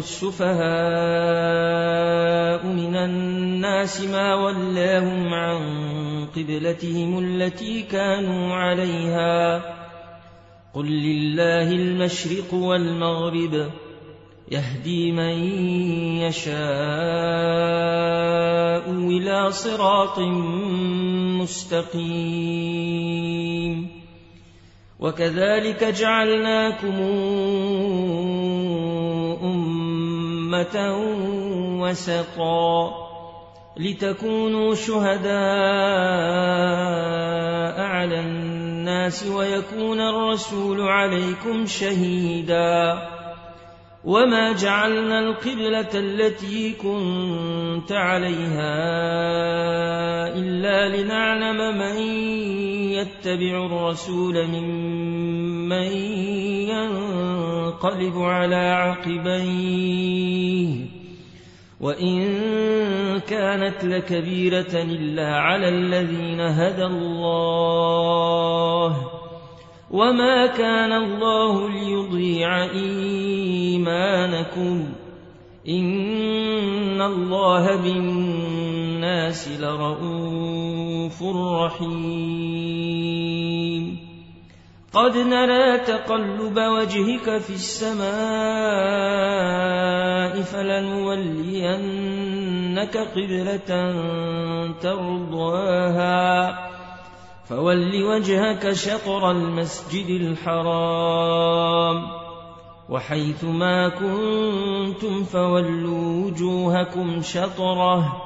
السفهاء من الناس ما ولاهم عن قبلتهم التي كانوا عليها قل لله المشرق والمغرب يهدي من يشاء إلى صراط مستقيم وكذلك جعلناكم أمة وسطا لتكونوا شهداء على الناس ويكون الرسول عليكم شهيدا وما جعلنا القبلة التي كنت عليها إلا لنعلم من يتبع الرسول ممن ينقلب على عقبيه وإن كانت لكبيرة إلا على الذين هدى الله وما كان الله ليضيع إيمانكم إن الله بالناس لرءوف رحيم قد نرى تقلب وجهك في السماء فلنولينك قبلة ترضاها فول وجهك شطر المسجد الحرام وحيث ما كنتم فولوا وجوهكم شطره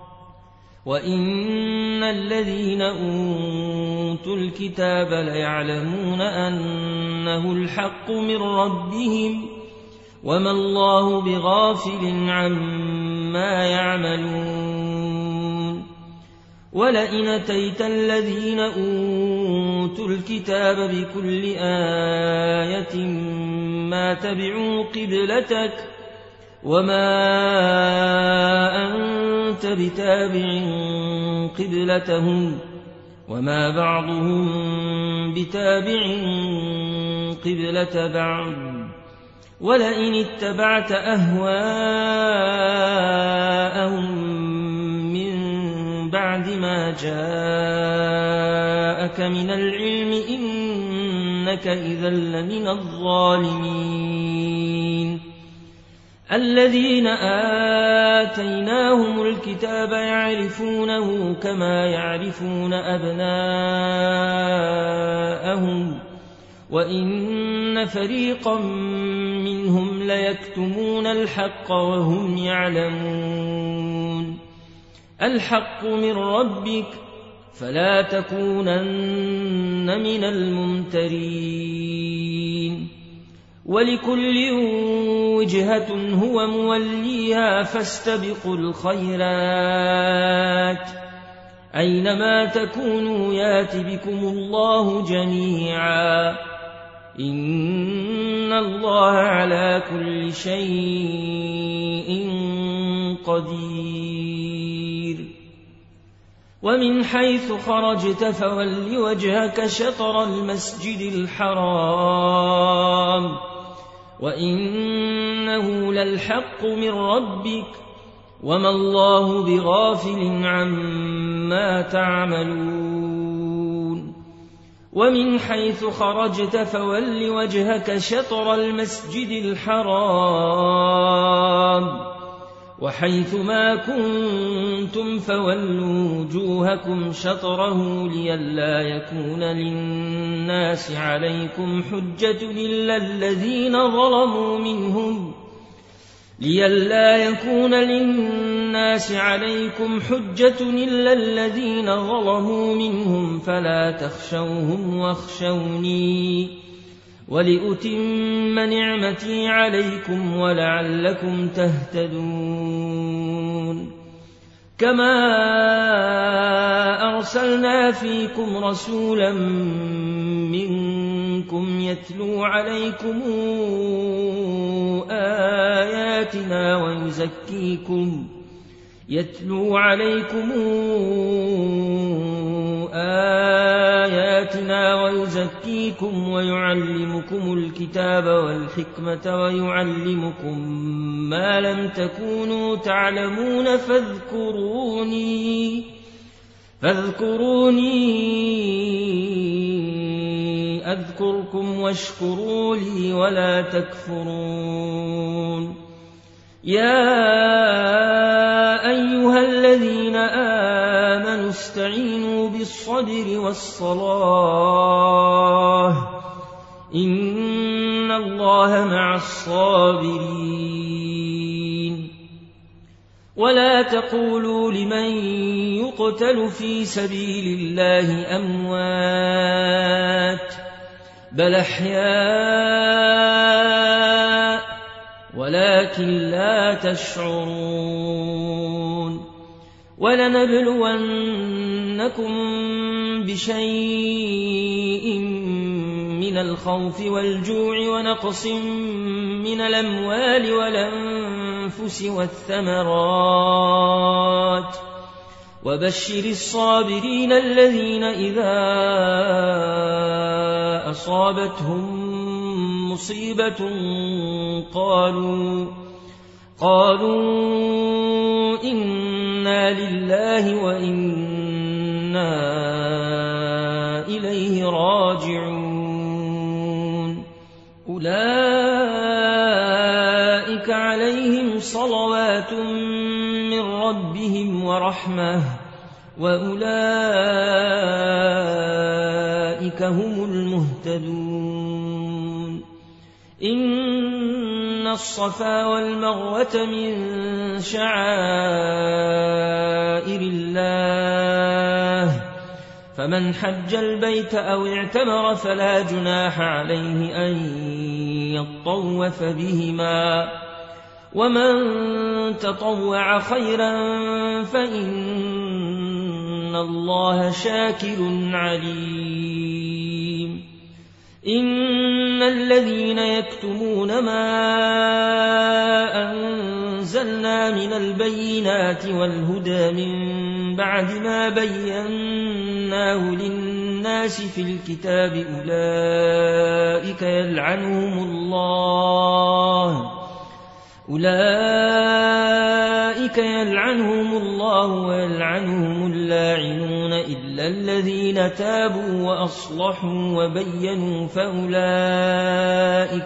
وإن الذين أوتوا الكتاب ليعلمون أنه الحق من ربهم وما الله بغافل عما يعملون ولئن أتيت الذين أوتوا الكتاب بكل آية ما تبعوا قبلتك وما أنت بتابع قبلتهم وما بعضهم بتابع قبلة بعض ولئن اتبعت أهواءهم من بعد ما جاءك من العلم إنك إذا لمن الظالمين الذين آتيناهم الكتاب يعرفونه كما يعرفون أبناءهم وإن فريقا منهم ليكتمون الحق وهم يعلمون الحق من ربك فلا تكونن من الممترين ولكل وجهة هو موليها فاستبقوا الخيرات أينما تكونوا يات بكم الله جميعا إن الله على كل شيء قدير ومن حيث خرجت فول وجهك شطر المسجد الحرام وإنه للحق من ربك وما الله بغافل عما تعملون ومن حيث خرجت فول وجهك شطر المسجد الحرام وحيث ما كنتم فولوا وجوهكم شطره لئلا يكون للناس عليكم حجة إلا الذين ظلموا منهم فلا تخشوهم واخشوني ولأتم نعمتي عليكم ولعلكم تهتدون كما أرسلنا فيكم رسولا منكم يتلو عليكم آياتنا ويزكيكم ويعلمكم الكتاب والحكمة ويعلمكم ما لم تكونوا تعلمون فاذكروني أذكركم واشكروا لي ولا تكفرون يا أيها الذين آمنوا استعينوا بالصبر والصلاة إن الله مع الصابرين ولا تقولوا لمن يقتل في سبيل الله أموات بل أحياء ولكن لا تشعرون ولنبلونكم بشيء من الخوف والجوع ونقص من الأموال والأنفس والثمرات وبشر الصابرين الذين إذا أصابتهم مصيبة قالوا إنا لله وإنا إليه راجعون أولئك عليهم صلوات من ربهم ورحمة وأولئك هم المهتدون إن الصفا والمروة من شعائر الله فمن حج البيت أو اعتمر فلا جناح عليه أن يطوف بهما ومن تطوع خيرا فإن الله شاكر عليم إن الذين يكتمون ما أنزلنا من البينات والهدى من بعد ما بيناه للناس في الكتاب أولئك يلعنهم الله ويلعنهم اللاعنون إلا الذين تابوا وأصلحوا وبينوا فأولئك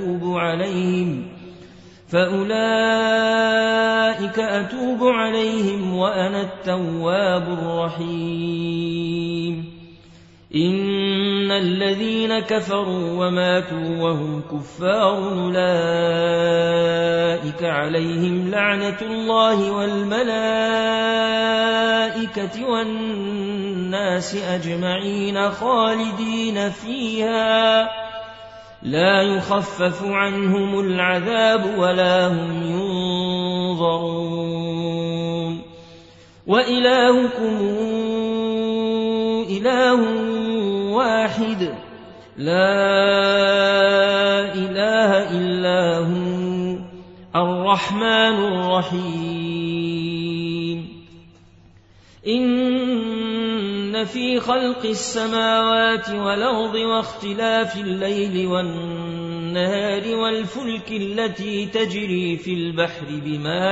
أتوب عليهم وأنا التواب الرحيم إن الذين كفروا وماتوا وهم كفار أولئك عليهم لعنة الله والملائكة والناس أجمعين خالدين فيها لا يخفف عنهم العذاب ولا هم ينظرون وإلهكم إله واحد لا إله إلا هو الرحمن الرحيم إن في خلق السماوات والأرض واختلاف الليل والنهار والفلك التي تجري في البحر بما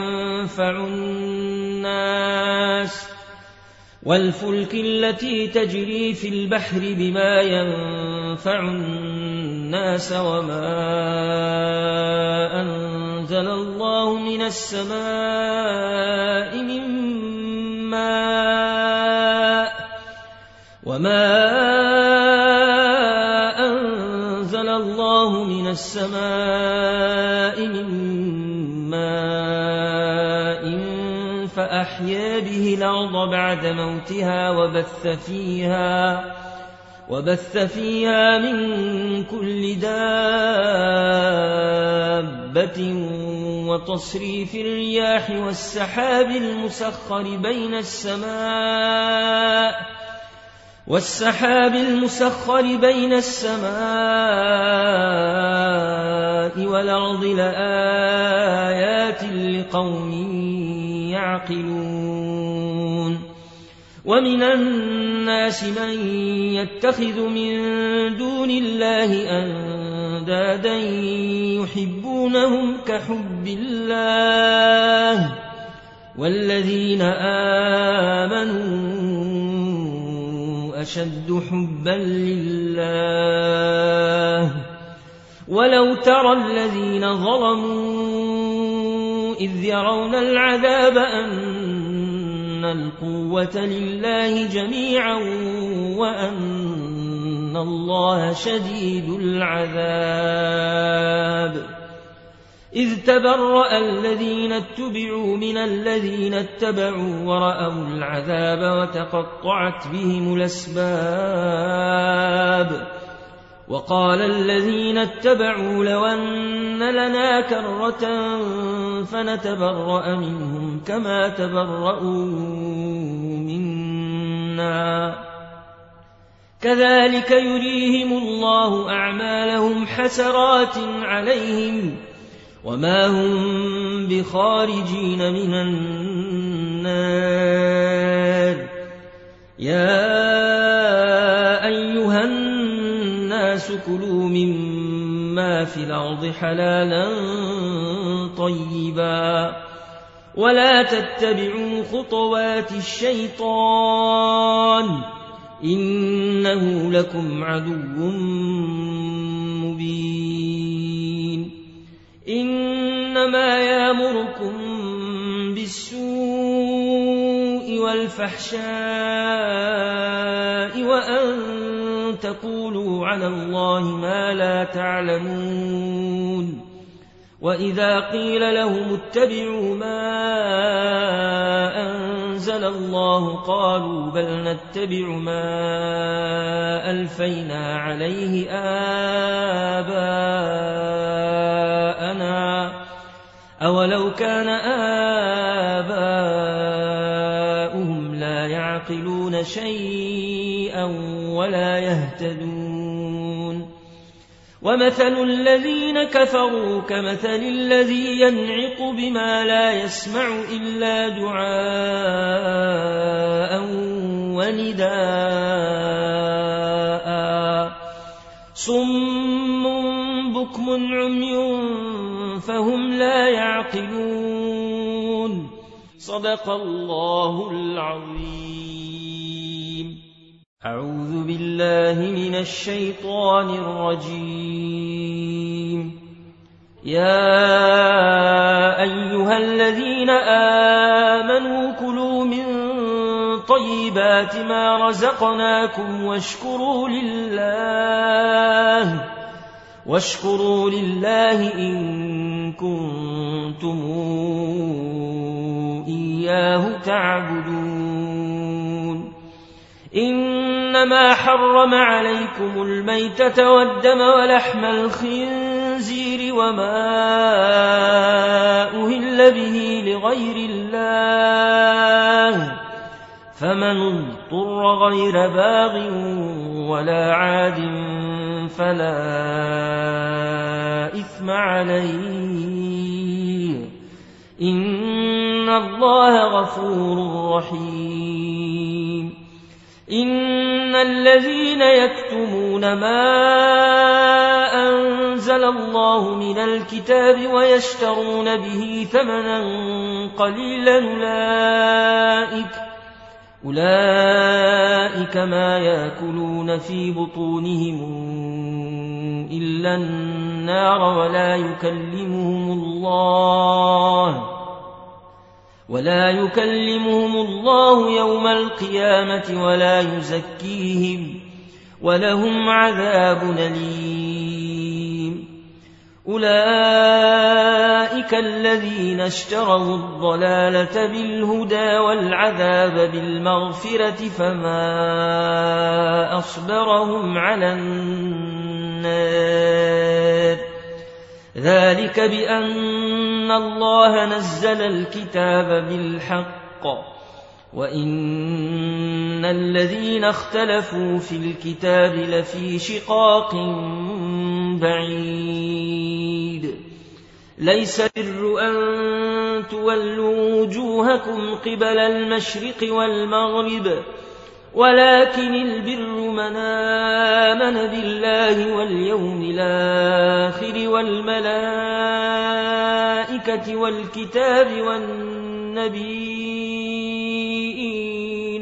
ينفع الناس وما أنزل الله من السماء من ماء فأحيا به الأرض بعد موتها وبث فيها من كل دابة وتصريف الرياح والسحاب المسخر بين السماء والأرض لآيات لقوم يعقلون ومن الناس من يتخذ من دون الله أندادا يحبونهم كحب الله والذين آمنوا أشد حبا لله ولو ترى الذين ظلموا إذ يرون العذاب أن القوة لله جميعا وأن الله شديد العذاب إذ تبرأ الذين اتبعوا من الذين اتبعوا ورأوا العذاب وتقطعت بهم الأسباب وقال الذين اتبعوا لو أن لنا كرة فنتبرأ منهم كما تبرأوا منا كذلك يريهم الله أعمالهم حسرات عليهم وما هم بخارجين من النار يا أيها الناس كلوا مما في الأرض حلالا طيبا ولا تتبعوا خطوات الشيطان إنه لكم عدو مبين إنما يأمركم بالسوء والفحشاء وأن تقولوا على الله ما لا تعلمون وإذا قيل لهم اتبعوا ما أنزل الله قالوا بل نتبع ما ألفينا عليه آباءنا أولو كان آباؤهم لا يعقلون شيئا ولا يهتدون ومثل الذين كفروا كمثل الذي ينعق بما لا يسمع إلا دعاء ونداء صم بكم عمي فهم لا يعقلون صدق الله العظيم أعوذ بالله من الشيطان الرجيم يا أيها الذين آمنوا كلوا من طيبات ما رزقناكم واشكروا لله إن كنتم إياه تعبدون إنما حرم عليكم الميتة والدم ولحم الخنزير وما أهل به لغير الله فمن اضطر غير باغ ولا عاد فلا إثم عليه إن الله غفور رحيم إن الذين يكتمون ما أنزل الله من الكتاب ويشترون به ثمنا قليلا أولئك ما يأكلون في بطونهم إلا النار ولا يكلمهم الله يوم القيامة ولا يزكيهم ولهم عذاب أليم أولئك الذين اشتروا الضلالة بالهدى والعذاب بالمغفرة فما أصبرهم على النار ذلك بأن الله نزل الكتاب بالحق وإن الذين اختلفوا في الكتاب لفي شقاق بعيد ليس البر أن تولوا وجوهكم قبل المشرق والمغرب ولكن البر من آمن بالله واليوم الآخر والملائكة والكتاب والنبيين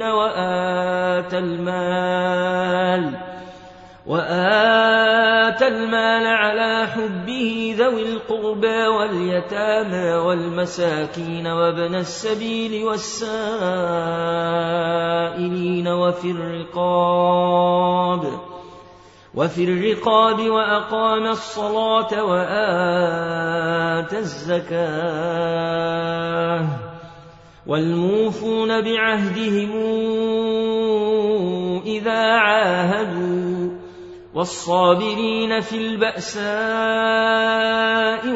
وآتى المال على حبه ذوي القربى واليتامى والمساكين وابن السبيل والسائلين وفي الرقاب وأقام الصلاة وآتى الزكاة والموفون بعهدهم إذا عاهدوا والصابرين في البأساء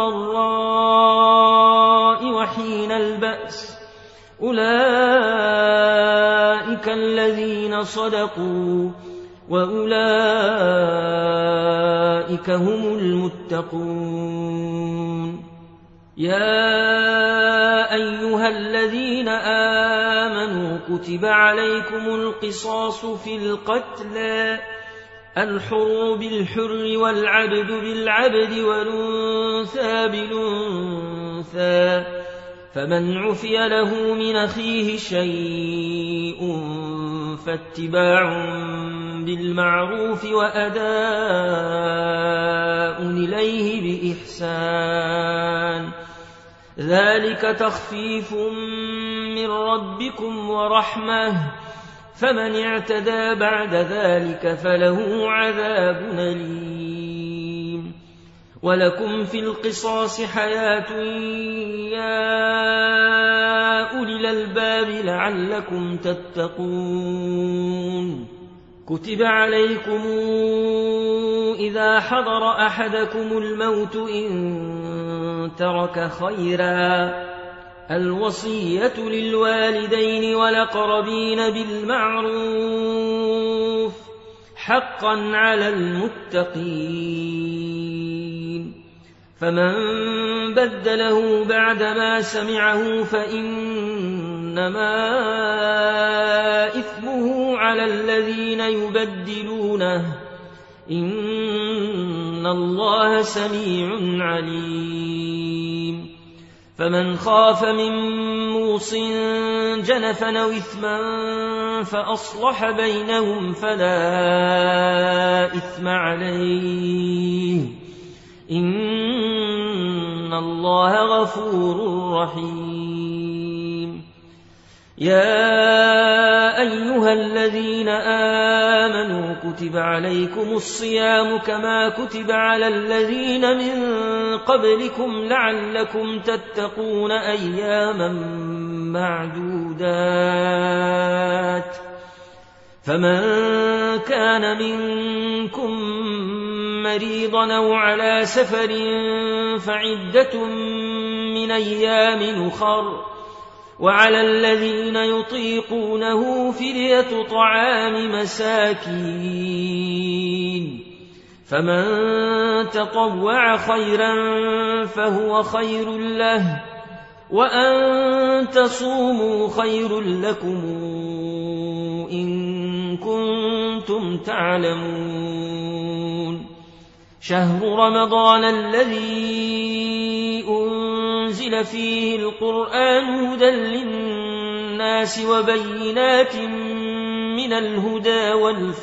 والضراء وحين البأس أولئك الذين صدقوا وأولئك هم المتقون يا أيها الذين آمنوا كتب عليكم القصاص في القتلى الحر بالحر والعبد بالعبد والأنثى بالأنثى فمن عفي له من أخيه شيء فاتباع بالمعروف وأداء إليه بإحسان ذلك تخفيف من ربكم ورحمة فمن اعتدى بعد ذلك فله عذاب أليم ولكم في القصاص حياة يا أولي الألباب لعلكم تتقون كتب عليكم إذا حضر أحدكم الموت إن ترك خيرا الوصية للوالدين والأقربين بالمعروف حقا على المتقين فمن بدله بعدما سمعه فإنما إثمه على الذين يبدلونه إن الله سميع عليم فمن خاف من موص جنفا أو إثما فأصلح بينهم فلا إثم عليه إن الله غفور رحيم يا أيها الذين آمنوا كتب عليكم الصيام كما كتب على الذين من قبلكم لعلكم تتقون أياما معدودات فمن كان منكم مريضا أو على سفر فعدة من أيام أخر وعلى الذين يطيقونه فدية طعام مساكين فمن تطوع خيرا فهو خير له وأن تصوموا خير لكم إن كنتم تعلمون شهر رمضان الذي أنزل فيه القرآن هدى للناس وبينات من الهدى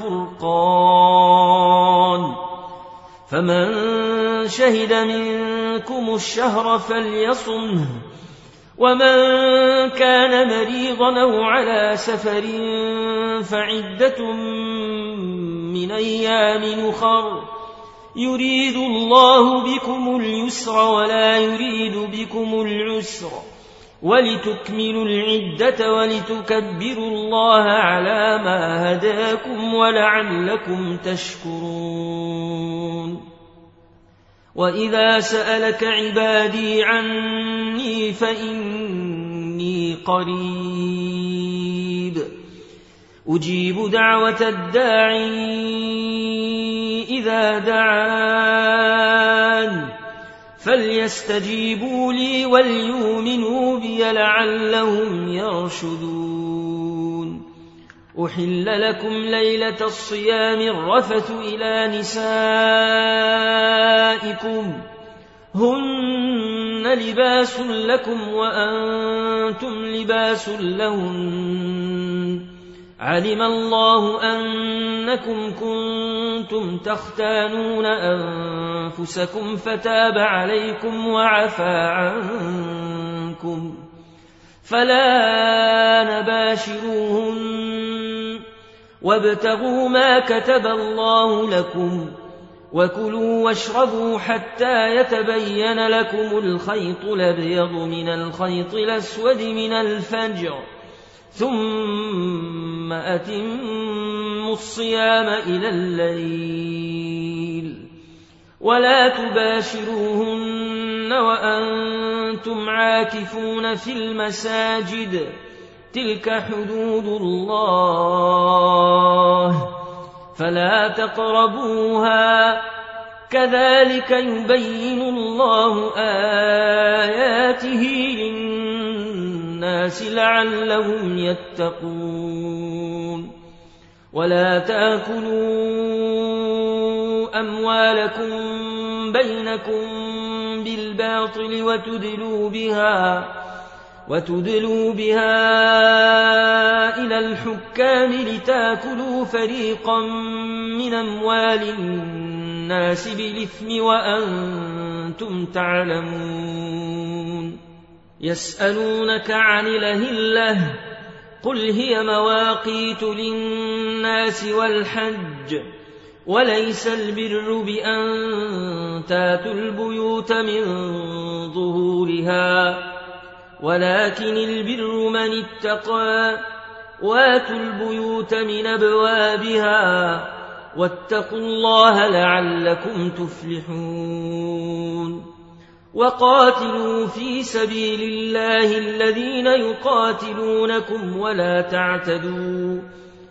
والفرقان فمن شهد منكم الشهر فليصمه ومن كان مريضا أو على سفر فعدة من أيام أخر يريد الله بكم اليسر ولا يريد بكم العسر ولتكملوا العدة ولتكبروا الله على ما هداكم ولعلكم تشكرون وإذا سألك عبادي عني فإني قريب أجيب دعوة الداعي إذا دعان فليستجيبوا لي وليؤمنوا بي لعلهم يرشدون أحل لكم ليلة الصيام الرفث إلى نسائكم هن لباس لكم وأنتم لباس لهن علم الله أنكم كنتم تختانون أنفسكم فتاب عليكم وعفى عنكم فلا نباشروهن وابتغوا ما كتب الله لكم وكلوا واشربوا حتى يتبين لكم الخيط الأبيض من الخيط الأسود من الفجر ثم أتموا الصيام إلى الليل ولا تباشروهن وأنتم عاكفون في المساجد تلك حدود الله فلا تقربوها كذلك يبين الله آياته للناس لعلهم يتقون ولا تأكلوا أموالكم بينكم بالباطل وتدلوا بها إلى الحكام لتأكلوا فريقا من أموال الناس بالإثم وأنتم تعلمون يسألونك عن الأهلة قل هي مواقيت للناس والحج وليس البر بأن تاتوا البيوت من ظهورها ولكن البر من اتقى واتوا البيوت من أبوابها واتقوا الله لعلكم تفلحون وقاتلوا في سبيل الله الذين يقاتلونكم ولا تعتدوا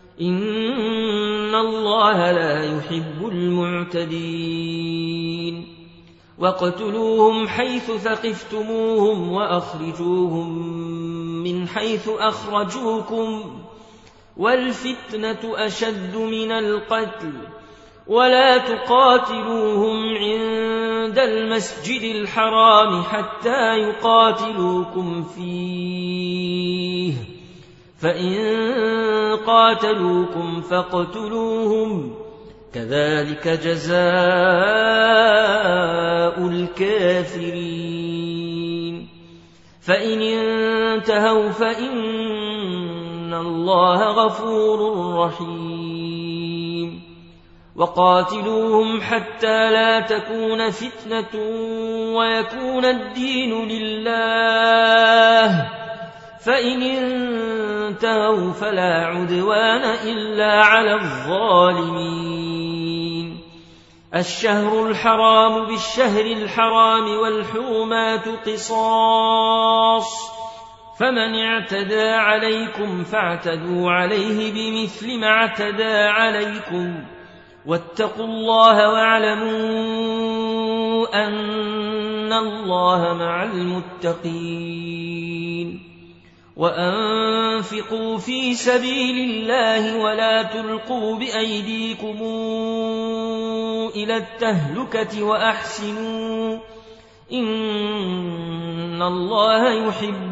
إن الله لا يحب المعتدين واقتلوهم حيث ثقفتموهم وأخرجوهم من حيث أخرجوكم والفتنة أشد من القتل ولا تقاتلوهم عند المسجد الحرام حتى يقاتلوكم فيه فإن قاتلوكم فاقتلوهم كذلك جزاء الكافرين فإن انتهوا فإن الله غفور رحيم وقاتلوهم حتى لا تكون فتنة ويكون الدين لله فإن انتهوا فلا عدوان إلا على الظالمين الشهر الحرام بالشهر الحرام والحرمات قصاص فمن اعتدى عليكم فاعتدوا عليه بمثل ما اعتدى عليكم واتقوا الله واعلموا أن الله مع المتقين وأنفقوا في سبيل الله ولا تلقوا بأيديكم إلى التهلكة وأحسنوا إن الله يحب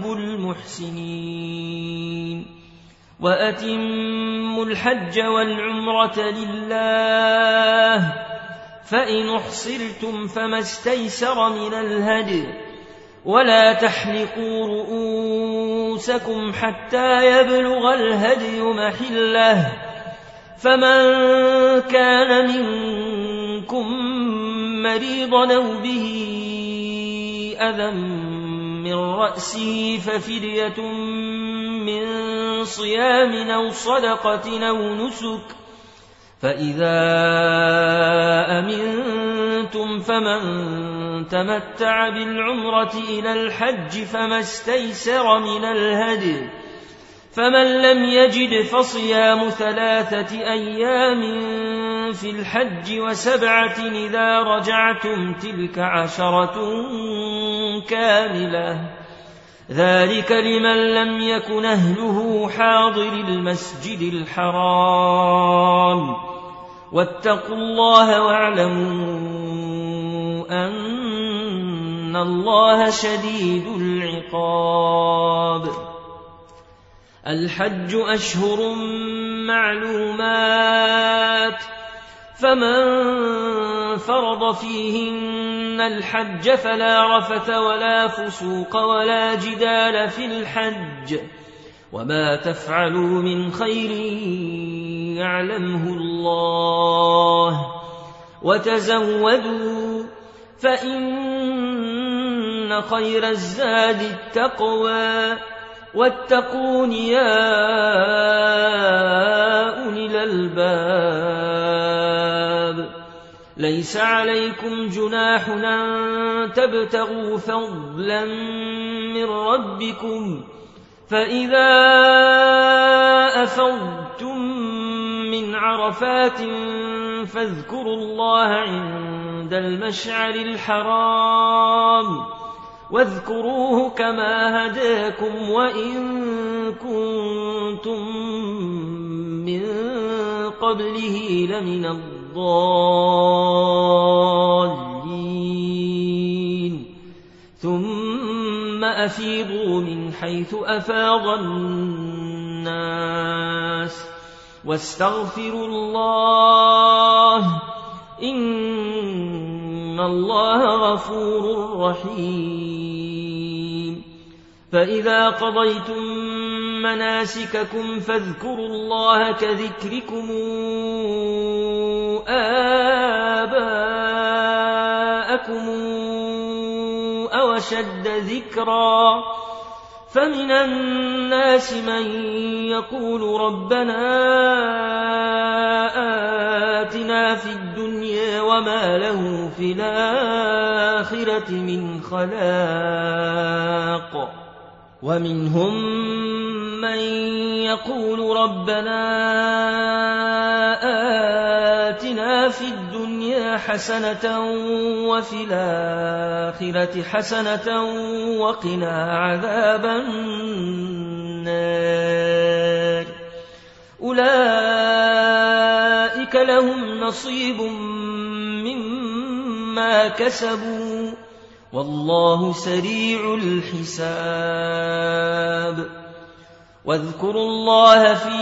المحسنين وأتموا الحج والعمرة لله فإن احصرتم فما استيسر من الهدي ولا تحلقوا رؤوسكم حتى يبلغ الهدي محله فمن كان منكم مريضا أو به أذى من رأسه ففدية من صيام أو صدقة أو نسك فإذا أمنتم فمن تمتع بالعمرة إلى الحج فما استيسر من الهدي فمن لم يجد فصيام 3 أيام في الحج و7 إذا رجعتم تلك 10 كاملة ذلك لمن لم يكن أهله حاضر المسجد الحرام واتقوا الله واعلموا أن الله شديد العقاب الحج أشهر معلومات فمن فرض فيهن الحج فلا رفث ولا فسوق ولا جدال في الحج وما تفعلوا من خير يعلمه الله وتزودوا فإن خير الزاد التقوى واتقون يا أولي الألباب ليس عليكم جناح أن تبتغوا فضلا من ربكم فإذا أفضتم من عرفات فاذكروا الله عند المشعر الحرام واذكروه كما هداكم وإن كنتم من قبله لمن الضالين ثم أفيضوا من حيث أفاض الناس واستغفروا الله إن الله غفور رحيم فإذا قضيتم مناسككم فاذكروا الله كذكركم آباءكم أو أشد ذكرا فمن الناس من يقول ربنا آتنا في الدنيا وما له في الآخرة من خلاق ومنهم من يقول ربنا آتنا في الدنيا حسنة وفي الآخرة حسنة وقنا عذاب النار أولئك لهم نصيب مما كسبوا والله سريع الحساب واذكروا الله في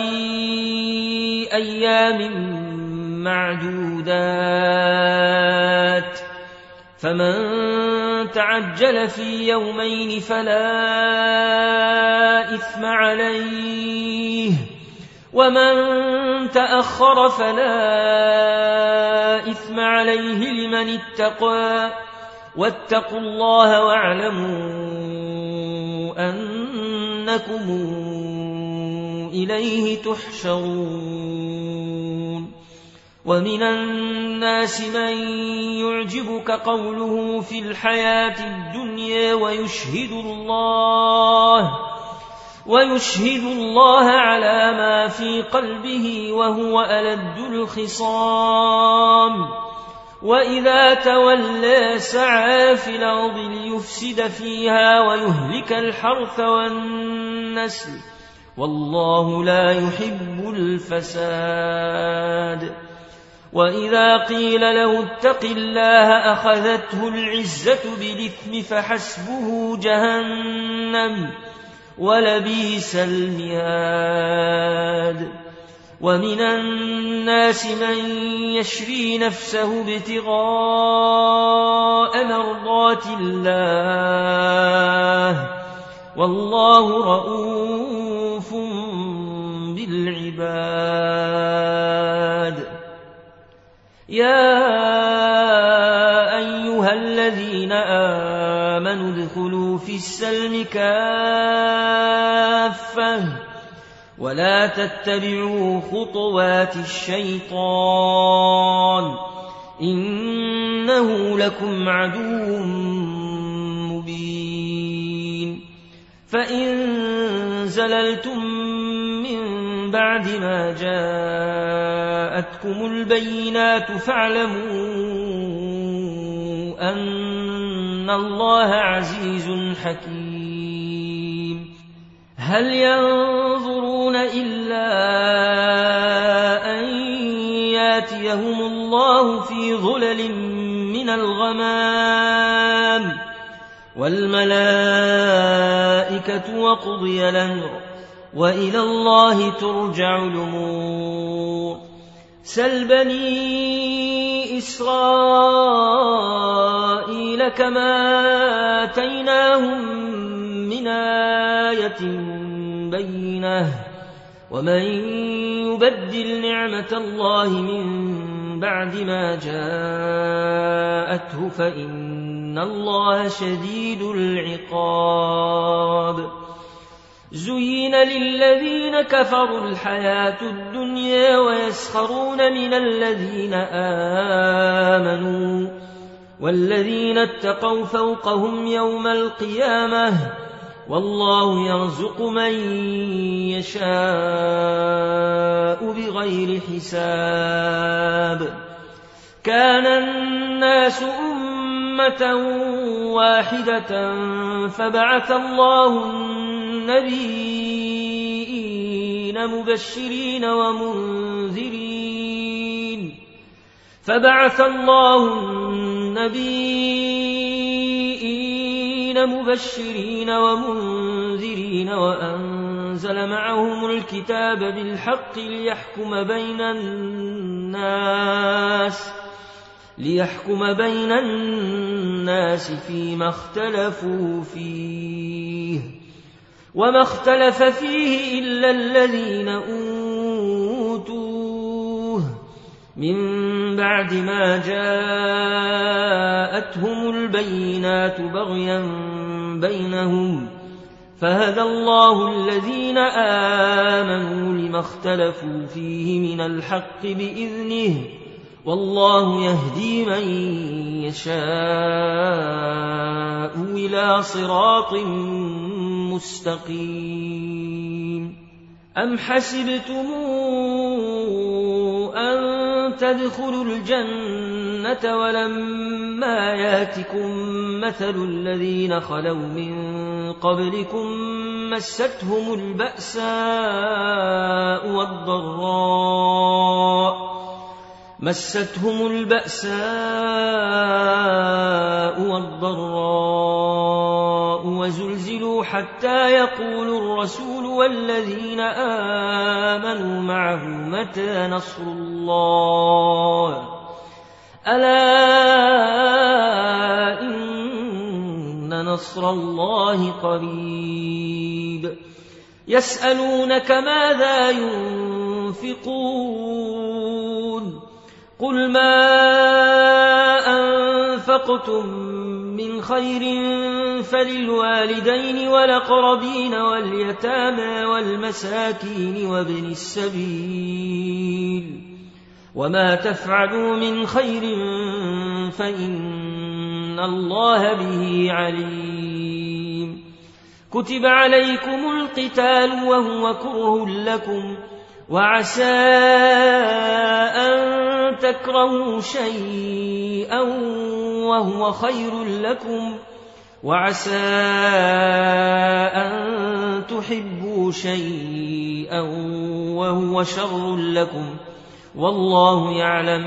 أيام معدودات فمن تعجل في يومين فلا إثم عليه ومن تأخر فلا إثم عليه لمن اتقى واتقوا الله واعلموا أنكم إليه تحشرون ومن الناس من يعجبك قوله في الحياة الدنيا ويشهد الله على ما في قلبه وهو ألد الخصام وإذا تولى سعى في الأرض ليفسد فيها ويهلك الحرث والنسل والله لا يحب الفساد وإذا قيل له اتق الله أخذته العزة بالإثم فحسبه جهنم ولبئس المهاد ومن الناس من يشري نفسه ابتغاء مرضات الله والله رؤوف بالعباد يا أيها الذين آمنوا ادخلوا في السلم كافة ولا تتبعوا خطوات الشيطان إنه لكم عدو مبين فإن زللتم من بعد ما جاءتكم البينات فاعلموا أن الله عزيز حكيم هل ينظرون إلا أن ياتيهم الله في ظلل من الغمام والملائكة وقضي الأمر وإلى الله ترجع الأمور سل بني إسرائيل كما آتيناهم من آية بينة ومن يبدل نعمة الله من بعد ما جاءته فإن الله شديد العقاب زين للذين كفروا الحياة الدنيا ويسخرون من الذين آمنوا والذين اتقوا فوقهم يوم القيامة والله يرزق من يشاء بغير حساب كان الناس أمة واحدة فبعث الله النبيين مبشرين ومنذرين وأنزل معهم الكتاب بالحق ليحكم بين الناس فيما اختلفوا فيه وما اختلف فيه إلا الذين أوتوه من بعد ما جاءتهم البينات بغيا بينهم فهدى الله الذين آمنوا لما اختلفوا فيه من الحق بإذنه والله يهدي من يشاء إلى صراط مستقيم أم حسبتم أن تدخلوا الجنة ولما ياتكم مثل الذين خلوا من قبلكم مستهم البأساء والضراء وزلزلوا حتى يقول الرسول والذين آمنوا معه متى نصر الله ألا إن نصر الله قريب يسألونك ماذا ينفقون قل ما أنفقتم من خير فللوالدين والأقربين واليتامى والمساكين وابن السبيل وما تفعلوا من خير فإن الله به عليم كتب عليكم القتال وهو كره لكم وعسى أن تكرهوا شيئا وهو خير لكم وعسى أن تحبوا شيئا وهو شر لكم والله يعلم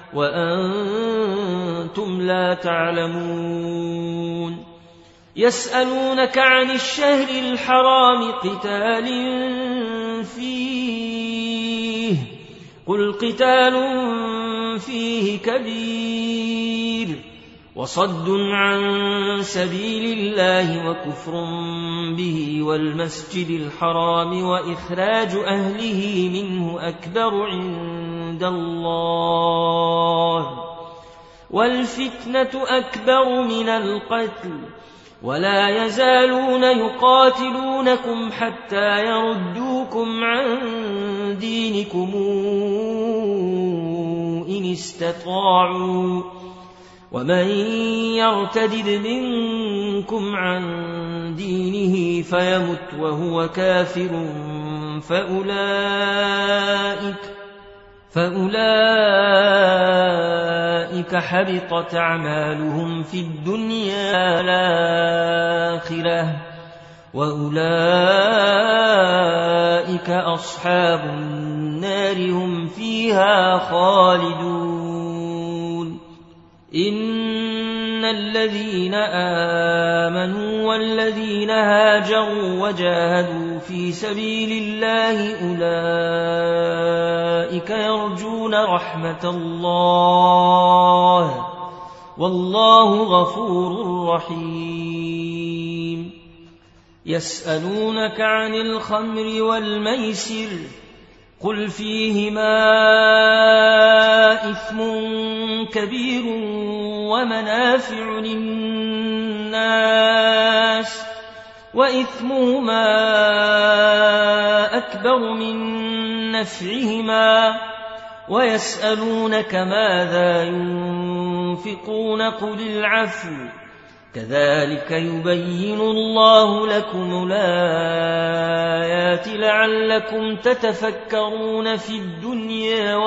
وأنتم لا تعلمون يسألونك عن الشهر الحرام قتال فيه قل قتال فيه كبير وصد عن سبيل الله وكفر به والمسجد الحرام وإخراج أهله منه أكبر عند الله والفتنة أكبر من القتل ولا يزالون يقاتلونكم حتى يردوكم عن دينكم إن استطاعوا ومن يرتد منكم عن دينه فيمت وهو كافر فأولئك حبطت أعمالهم في الدنيا والآخرة وأولئك أصحاب النار هم فيها خالدون إن الذين آمنوا والذين هاجروا وجاهدوا في سبيل الله أولئك يرجون رحمة الله والله غفور رحيم يسألونك عن الخمر والميسر قل فيهما إثم كبير ومنافع للناس وإثمهما أكبر من نفعهما ويسألونك ماذا ينفقون قل العفو كذلك يبين الله لكم الآيات لعلكم تتفكرون في الدنيا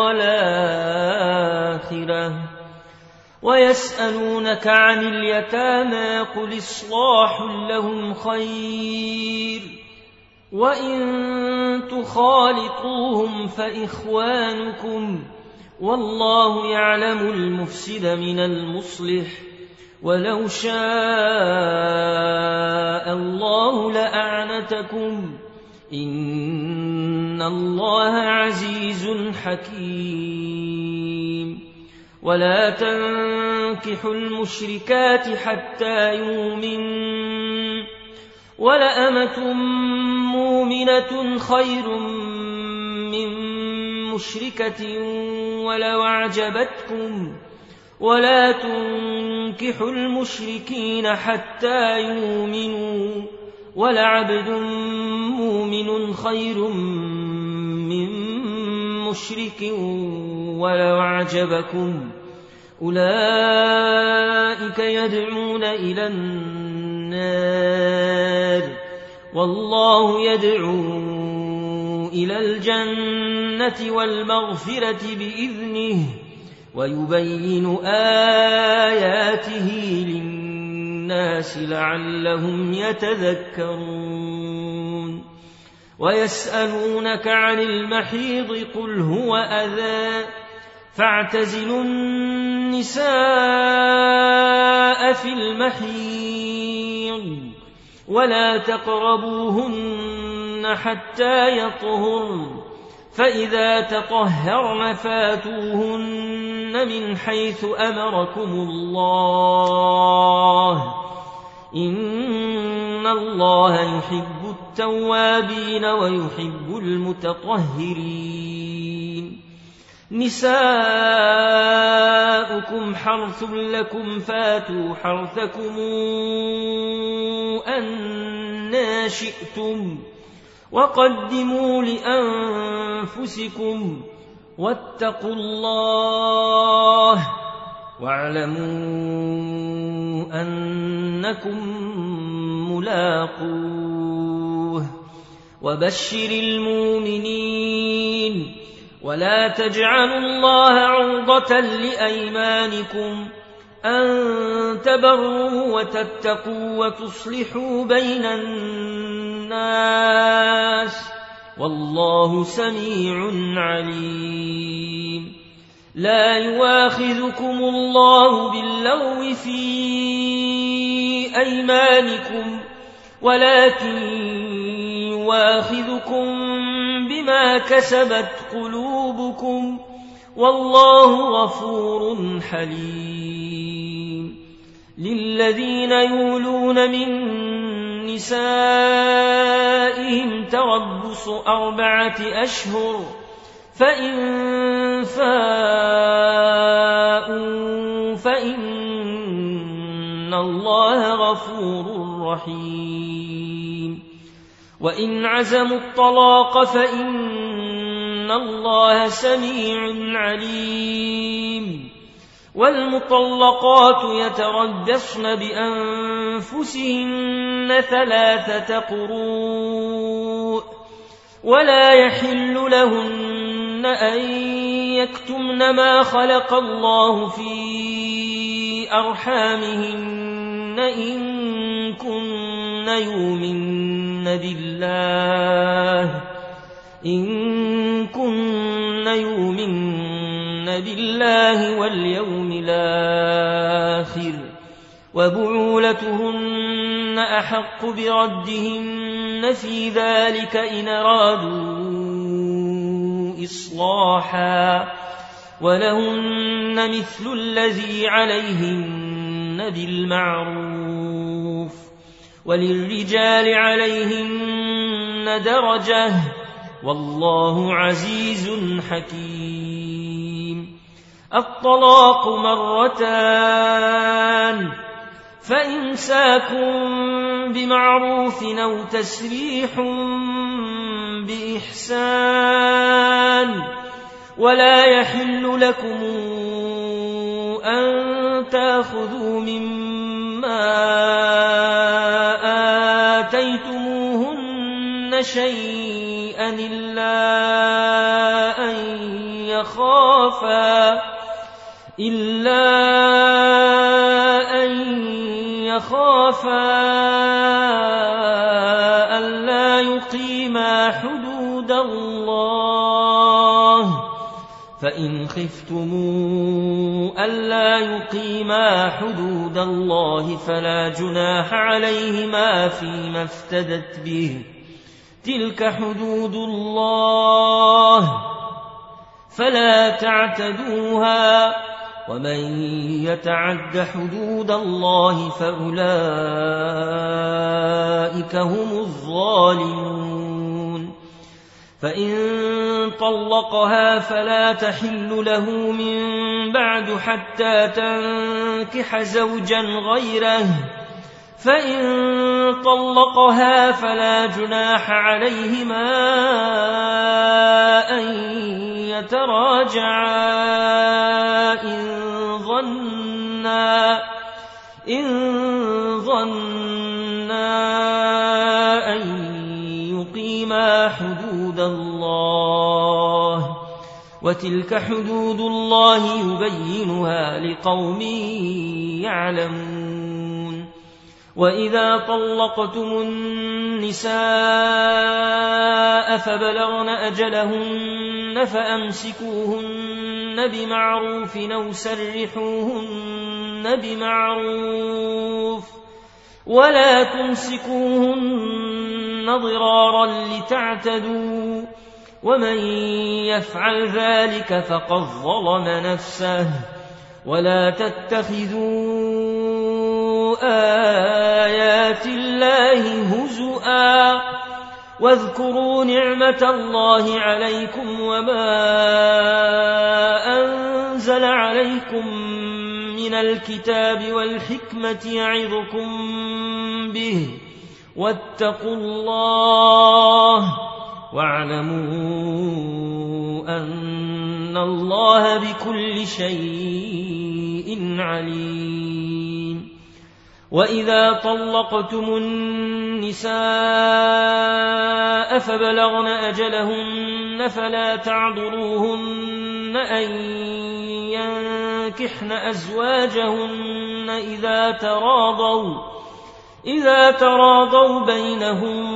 والآخرة ويسألونك عن اليتامى قل إصلاح لهم خير وإن تخالطوهم فإخوانكم والله يعلم المفسد من المصلح ولو شاء الله لأعنتكم إن الله عزيز حكيم ولا تنكحوا المشركات حتى يؤمنوا ولأمة مؤمنة خير من مشركة ولو أعجبتكم ولا تنكحوا المشركين حتى يؤمنوا ولعبد مؤمن خير من مشرك ولو أعجبكم أولئك يدعون إلى النار والله يدعو إلى الجنة والمغفرة بإذنه ويبين آياته للناس لعلهم يتذكرون ويسألونك عن المحيض قل هو أذى فاعتزلوا النساء في المحيض ولا تقربوهن حتى يطهرن فإذا تطهرن فاتوهن من حيث أمركم الله إن الله يحب التوابين ويحب المتطهرين نساؤكم حرث لكم فاتوا حرثكم أنى شئتم وقدموا لأنفسكم واتقوا الله واعلموا أنكم ملاقوه وبشر المؤمنين ولا تجعلوا الله عرضة لأيمانكم أن تبروا وتتقوا وتصلحوا بين الناس والله سميع عليم لا يواخذكم الله باللغو في أيمانكم ولكن يواخذكم بما كسبت قلوبكم والله غفور حليم للذين يولون من نسائهم تربص 4 أشهر فإن فاءوا فإن الله غفور رحيم وإن عزموا الطلاق فإن الله سميع عليم والمطلقات يتربصن بأنفسهن 3 قروء ولا يحل لهن أن يكتمن ما خلق الله في أرحامهن إن كن يؤمن بالله واليوم الآخر وبعولتهن أحق بردهن في ذلك إن أرادوا إصلاحا ولهن مثل الذي عليهن بالمعروف وللرجال عليهن درجة والله عزيز حكيم الطلاق 2 فإمساك بمعروف أو تسريح بإحسان ولا يحل لكم أن تأخذوا مما آتيتموهن شيئا إلا أن يخافا ألا يقيما حدود الله فإن خفتموا ألا يقيما حدود الله فلا جناح عليهما فيما افتدت به تلك حدود الله فلا تعتدوها ومن يتعد حدود الله فأولئك هم الظالمون فإن طلقها فلا تحل له من بعد حتى تنكح زوجا غيره فإن طلقها فلا جناح عليهما أن يتراجعا إن ظنا أن يقيما حدود الله وتلك حدود الله يبينها لقوم يعلمون وإذا طلقتم النساء فبلغن أجلهن فأمسكوهن بمعروف أو سرحوهن بمعروف ولا تمسكوهن ضرارا لتعتدوا ومن يفعل ذلك فقد ظلم نفسه. ولا تتخذوا آيات الله هزؤا واذكروا نعمة الله عليكم وما أنزل عليكم من الكتاب والحكمة يعظكم به واتقوا الله واعلموا أن الله بكل شيء عليم. وإذا طلقتم النساء فبلغن أجلهن فلا تعذروهن أن ينكحن أزواجهن إذا تراضوا بينهم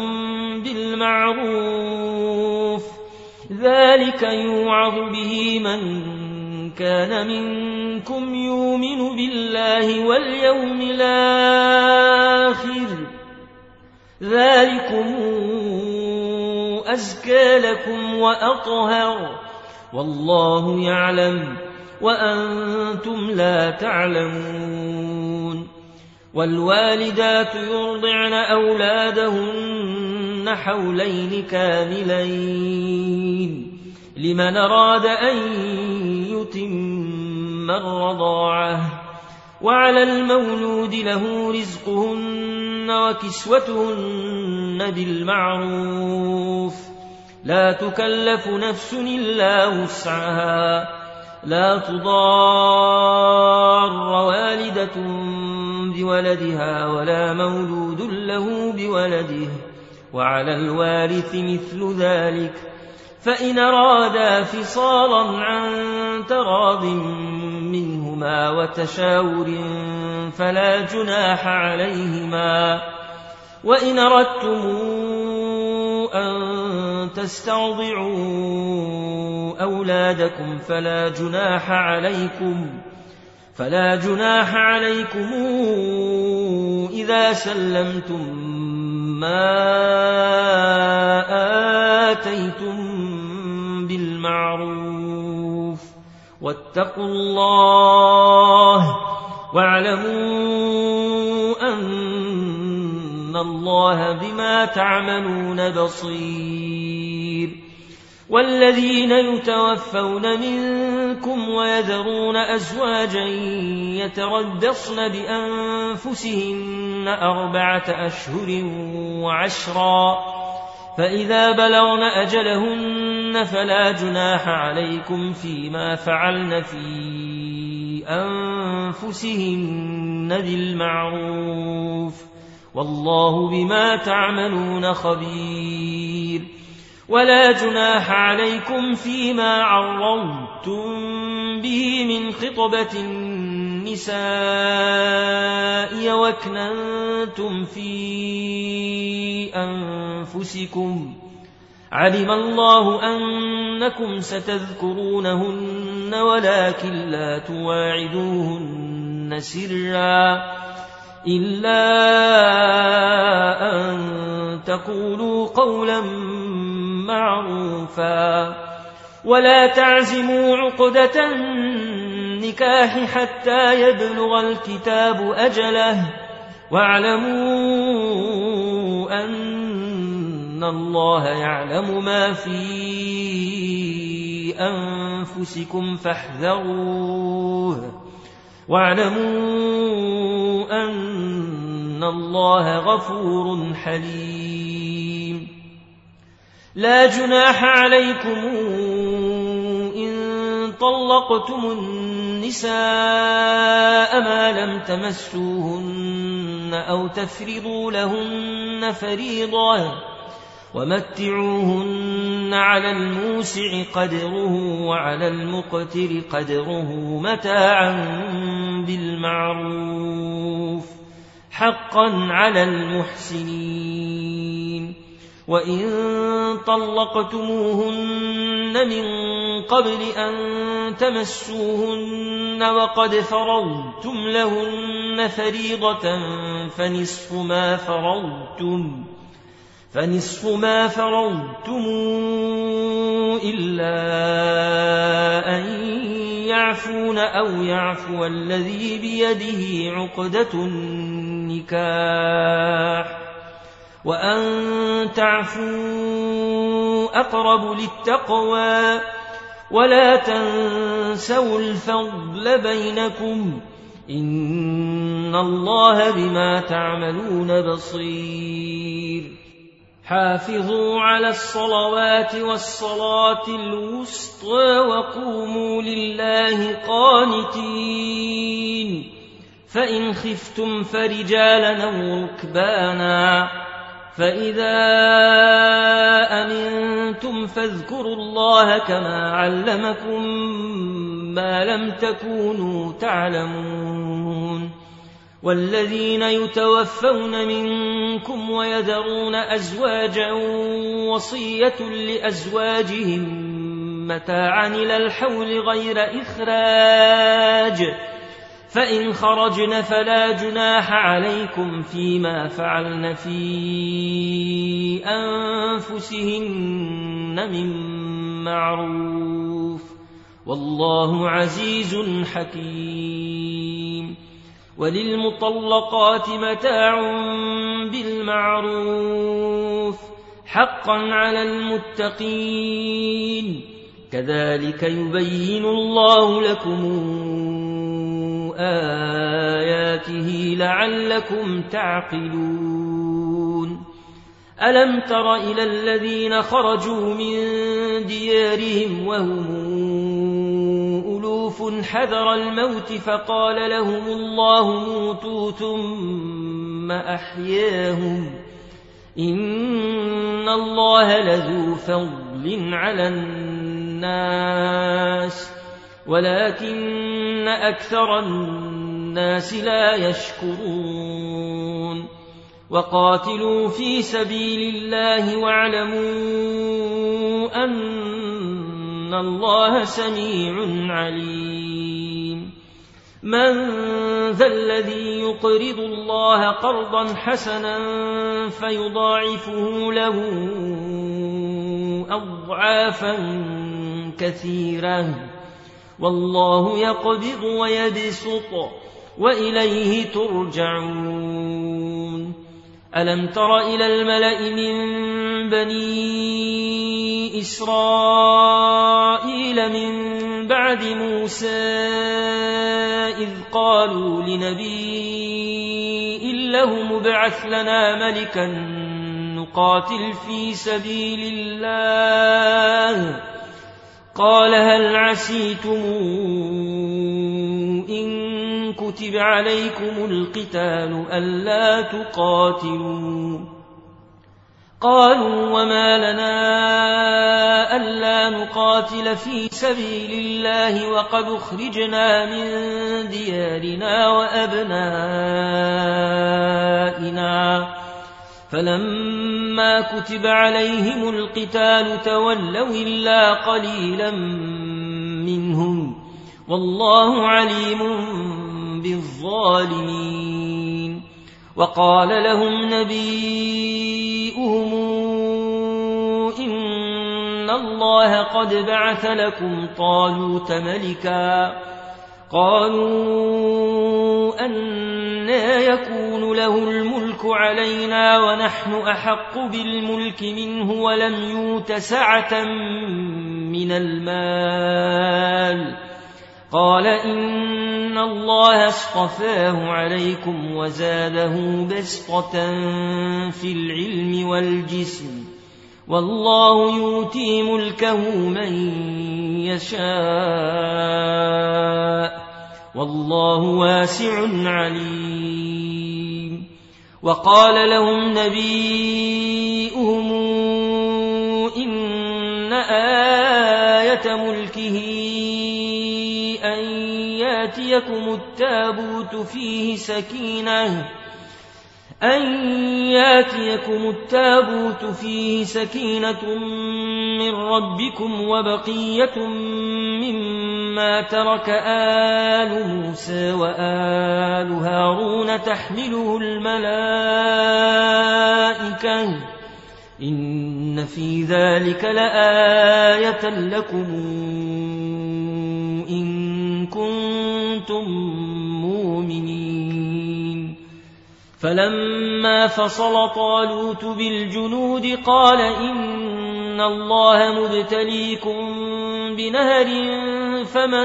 بالمعروف، ذلك يوعظ به من كان منكم يؤمن بالله واليوم الآخر، ذلكم أزكى لكم وأطهر، والله يعلم وأنتم لا تعلمون. والوالدات يرضعن أولادهن حولين كاملين لمن أراد أن يتم الرضاعة. وعلى المولود له رزقهن وكسوتهن بالمعروف، لا تكلف نفس إلا وسعها، لا تضار والدة بولدها ولا مولود له بولده، وعلى الوارث مثل ذلك، فإن أرادا فصالا عن تراض منهما وتشاور فلا جناح عليهما. وإن أردتم أن تسترضعوا أولادكم فلا جناح عليكم إذا سلمتم ما آتيتم بالمعروف، واتقوا الله واعلموا أن الله بما تعملون بصير. والذين يتوفون منكم ويذرون أزواجا يتربصن بأنفسهن 4 أشهر وعشرا، فإذا بلغن أجلهن فلا جناح عليكم فيما فعلن في أنفسهن بالمعروف، والله بما تعملون خبير. ولا جناح عليكم فيما عرضتم به من خطبة النساء واكننتم في أنفسكم، علم الله أنكم ستذكرونهن ولكن لا تواعدوهن سرا إلا أن تقولوا قولا معروفا. ولا تعزموا عقدة النكاح حتى يبلغ الكتاب أجله، واعلموا أن الله يعلم ما في أنفسكم فاحذروه، واعلموا أن الله غفور حليم. لا جناح عليكم إن طلقتم النساء ما لم تمسوهن أو تفرضوا لهن فريضة، ومتعوهن على الموسع قدره وعلى المقتر قدره متاعا بالمعروف حقا على المحسنين. وإن طلقتموهن من قبل أن تمسوهن وقد فرضتم فنصف ما فرضتم إلا أن يعفون أو يعفو الذي بيده عقدة النكاح وأن تعفوا أقرب للتقوى ولا تنسوا الفضل بينكم إن الله بما تعملون بصير حافظوا على الصلوات والصلاة الوسطى وقوموا لله قانتين فإن خفتم فرجالا أو ركبانا فإذا أمنتم فاذكروا الله كما علمكم ما لم تكونوا تعلمون والذين يتوفون منكم ويذرون أزواجا وصية لأزواجهم متاعا إلى الحول غير إخراج فإن خرجن فلا جناح عليكم فيما فعلن في أنفسهن من معروف والله عزيز حكيم وللمطلقات متاع بالمعروف حقا على المتقين كذلك يبين الله لكم آياته لعلكم تعقلون ألم تر إلى الذين خرجوا من ديارهم وهم ألوف حذر الموت فقال لهم الله موتوا ثم أحياهم إن الله لذو فضل على الناس ولكن أكثر الناس لا يشكرون وقاتلوا في سبيل الله واعلموا أن الله سميع عليم من ذا الذي يقرض الله قرضا حسنا فيضاعفه له أضعافا كثيرة والله يقبض ويبسط وإليه ترجعون ألم تر إلى الملأ من بني إسرائيل من بعد موسى إذ قالوا لنبي له مبعث لنا ملكا نقاتل في سبيل الله قال هل عسيتم إن كتب عليكم القتال ألا تقاتلوا قالوا وما لنا ألا نقاتل في سبيل الله وقد أخرجنا من ديارنا وأبنائنا فلما كتب عليهم القتال تولوا إلا قليلا منهم والله عليم بالظالمين وقال لهم نبيئهم إن الله قد بعث لكم طالوت ملكا قالوا أنى يكون له الملك علينا ونحن أحق بالملك منه ولم يؤت سعة من المال قال إن الله اصطفاه عليكم وزاده بسطة في العلم والجسم والله يؤتي ملكه من يشاء والله واسع عليم وقال لهم نبيئهم إن آية ملكه أن ياتيكم التابوت فيه سكينة من ربكم وبقية مما ترك آل موسى وآل هارون تحمله الملائكة إن في ذلك لآية لكم إن كنتم مؤمنين. فلما فصل طالوت بالجنود قال إن الله مبتليكم بنهر فمن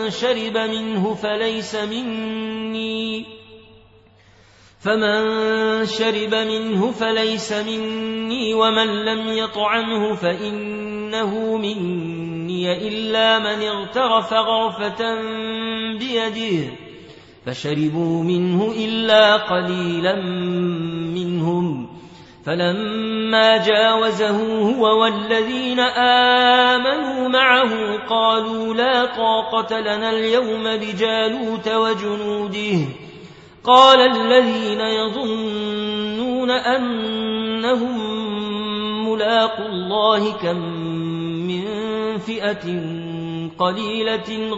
شرب منه فليس مني ومن لم يطعمه فإنه مني إلا من اغترف غرفة بيده فشربوا منه إلا قليلا منهم. فلما جاوزه هو والذين آمنوا معه قالوا لا طاقة لنا اليوم بجالوت وجنوده. قال الذين يظنون أنهم ملاقو الله كم من فئة قليلة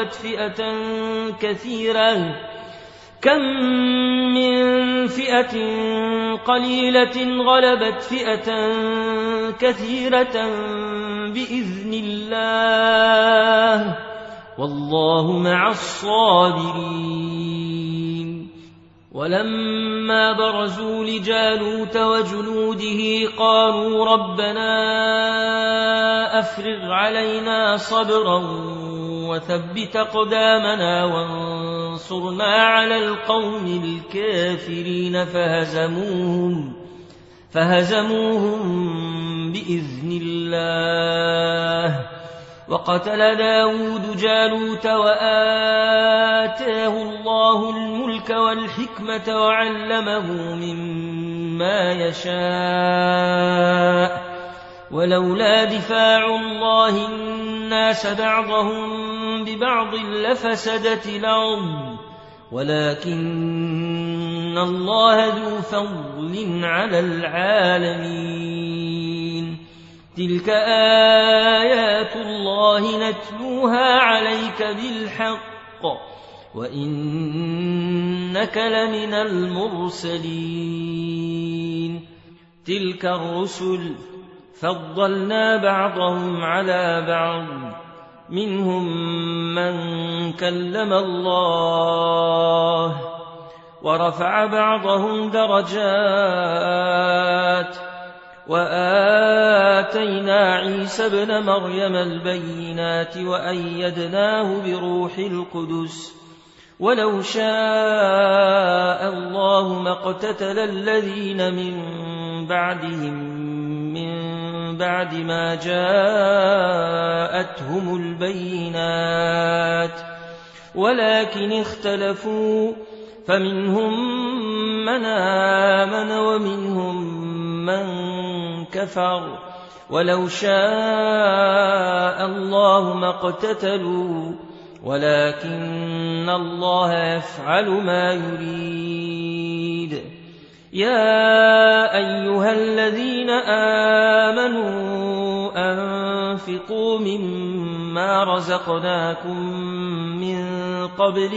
غلبت فئة كثيرة بإذن الله والله مع الصابرين. ولما برزوا لجالوت وجنوده قالوا ربنا أفرغ علينا صبرا وثبت أقدامنا وانصرنا على القوم الكافرين فهزموهم بإذن الله. وقتل داود جالوت وآتاه الله الملك والحكمة وعلمه مما يشاء ولولا دفاع الله الناس بعضهم ببعض لفسدت الأرض ولكن الله ذو فضل على العالمين. تلك آيات الله نتلوها عليك بالحق وإنك لمن المرسلين. تلك الرسل فضلنا بعضهم على بعض منهم من كلم الله ورفع بعضهم درجات وآتينا عيسى ابن مريم البينات وأيدناه بروح القدس ولو شاء الله ما اقتتل الذين من بعدهم من بعد ما جاءتهم البينات ولكن اختلفوا فمنهم من آمن ومنهم من كفر ولو شاء الله ما اقتتلوا ولكن الله يفعل ما يريد. يا أيها الذين آمنوا أنفقوا مما رزقناكم من قبل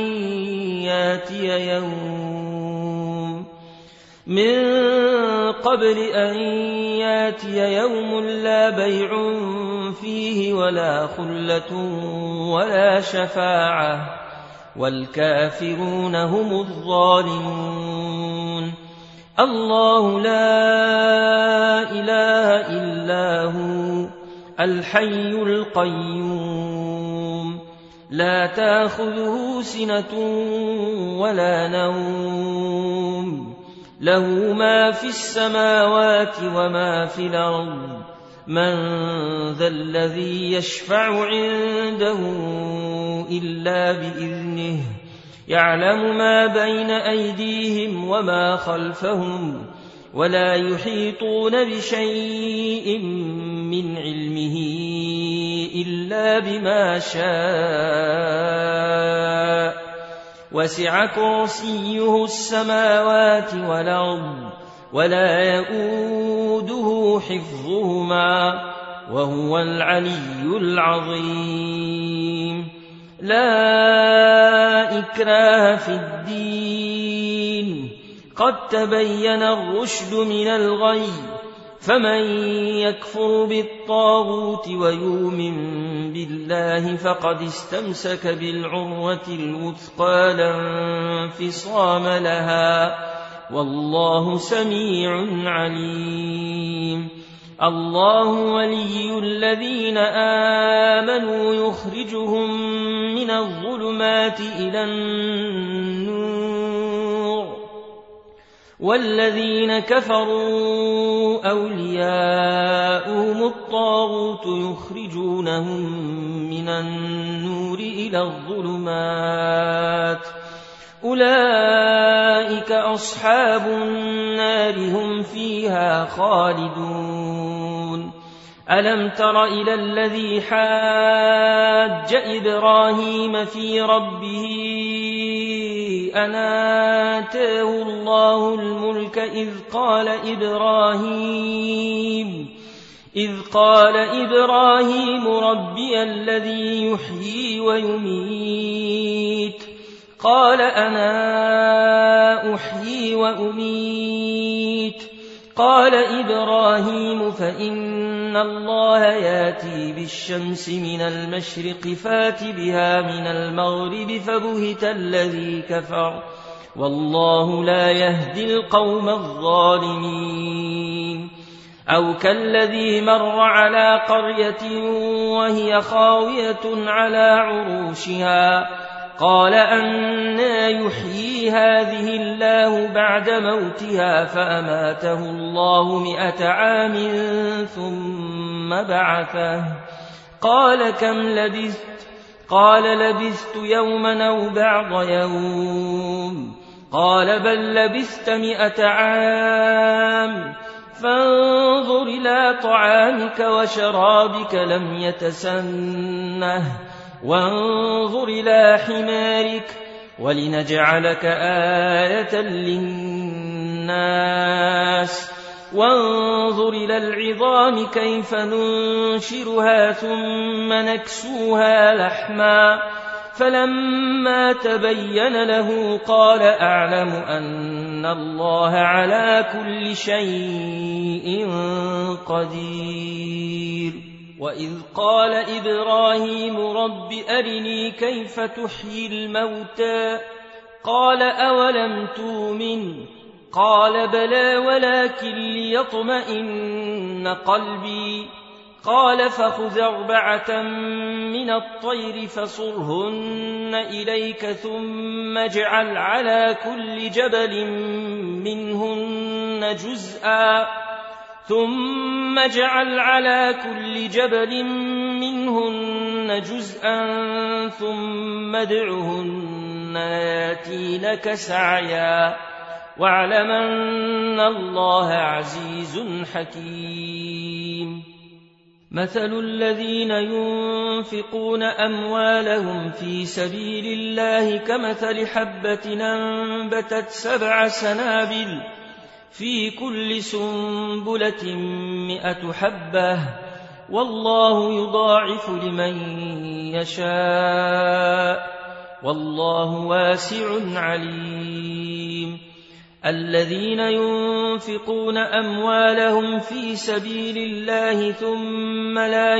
أن ياتي يوم لا بيع فيه ولا خلة ولا شفاعة والكافرون هم الظالمون. الله لا إله إلا هو الحي القيوم لا تأخذه سنة ولا نوم له ما في السماوات وما في الأرض من ذا الذي يشفع عنده إلا بإذنه يعلم ما بين أيديهم وما خلفهم ولا يحيطون بشيء من علمه إلا بما شاء وسع كرسيه السماوات والأرض ولا يؤوده حفظهما وهو العلي العظيم. لا إكراه في الدين قد تبين الرشد من الغي فمن يكفر بالطاغوت ويؤمن بالله فقد استمسك بالعروة الوثقى لا انفصام لها، والله سميع عليم. الله ولي الذين آمنوا يخرجهم من الظلمات إلى النور، والذين كفروا أولياؤهم الطاغوت يخرجونهم من النور إلى الظلمات، أولئك أصحاب النار هم فيها خالدون. ألم تر إلى الذي حاج إبراهيم في ربه أن آتاه الله الملك إذ قال إبراهيم ربي الذي يحيي ويميت، قال أنا أحيي وأميت، قال إبراهيم فإن الله ياتي بالشمس من المشرق فات بها من المغرب، فبهت الذي كفر، والله لا يهدي القوم الظالمين. أو كالذي مر على قرية وهي خاوية على عروشها، قال أنى يحيي هذه الله بعد موتها، فأماته الله 100 عام ثم بعثه، قال كم لبثت؟ قال لبثت يوما أو بعض يوم، قال بل لبثت 100 عام، فانظر إلى طعامك وشرابك لم يتسنه، وانظر إلى حمارك ولنجعلك آية للناس، وانظر إلى العظام كيف ننشرها ثم نكسوها لحما، فلما تبين له قال أعلم أن الله على كل شيء قدير. وإذ قال إبراهيم رب أرني كيف تحيي الموتى، قال أولم تؤمن؟ قال بلى ولكن ليطمئن قلبي، قال فخذ 4 من الطير فصرهن إليك ثم اجعل على كل جبل منهن جزءا ثم ادعهن ياتينك سعيا، واعلم أن الله عزيز حكيم. مثل الذين ينفقون أموالهم في سبيل الله كمثل حبة أنبتت 7 سنابل في كل سنبلة 100 حبة، والله يضاعف لمن يشاء، والله واسع عليم. الذين ينفقون أموالهم في سبيل الله ثم لا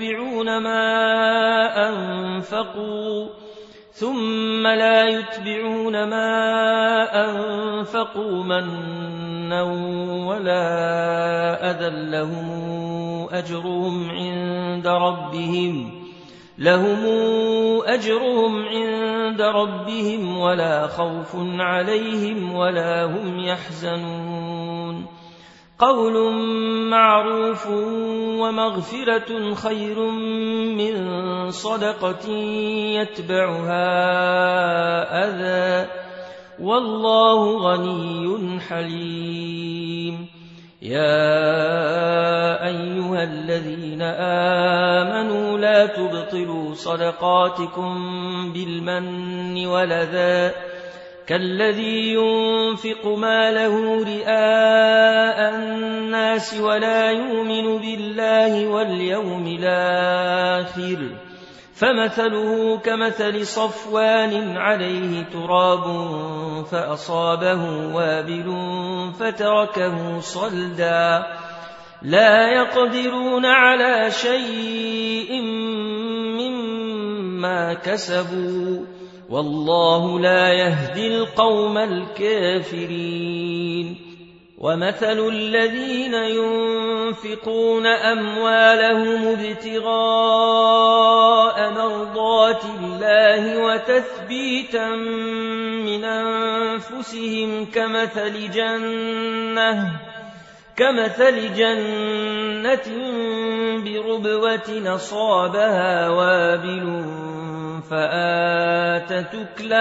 يتبعون ما أنفقوا منا ولا أذى لهم أجرهم عند ربهم ولا خوف عليهم ولا هم يحزنون. قول معروف ومغفرة خير من صدقة يتبعها أذى، والله غني حليم. يا أيها الذين آمنوا لا تبطلوا صدقاتكم بالمن والأذى كالذي ينفق ماله رئاء الناس ولا يؤمن بالله واليوم الآخر، فمثله كمثل صفوان عليه تراب فأصابه وابل فتركه صلدا، لا يقدرون على شيء مما كسبوا والله لا يهدي القوم الكافرين ومثل الذين ينفقون أموالهم ابتغاء مرضات الله وتثبيتا من أنفسهم كمثل جنة بربوة أصابها وابل فآتت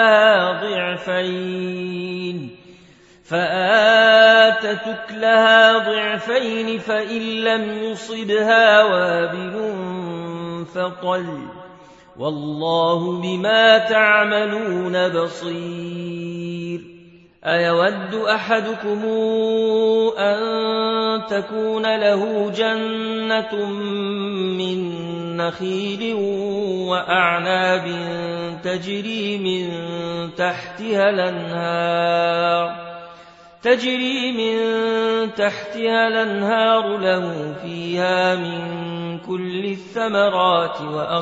أكلها ضعفين فإن لم يصبها وابل فطل والله بما تعملون بصير أيود أحدكم أن تكون له جنة من نخيل وأعناب تجري من تحتها الأنهار له فيها من كل الثمرات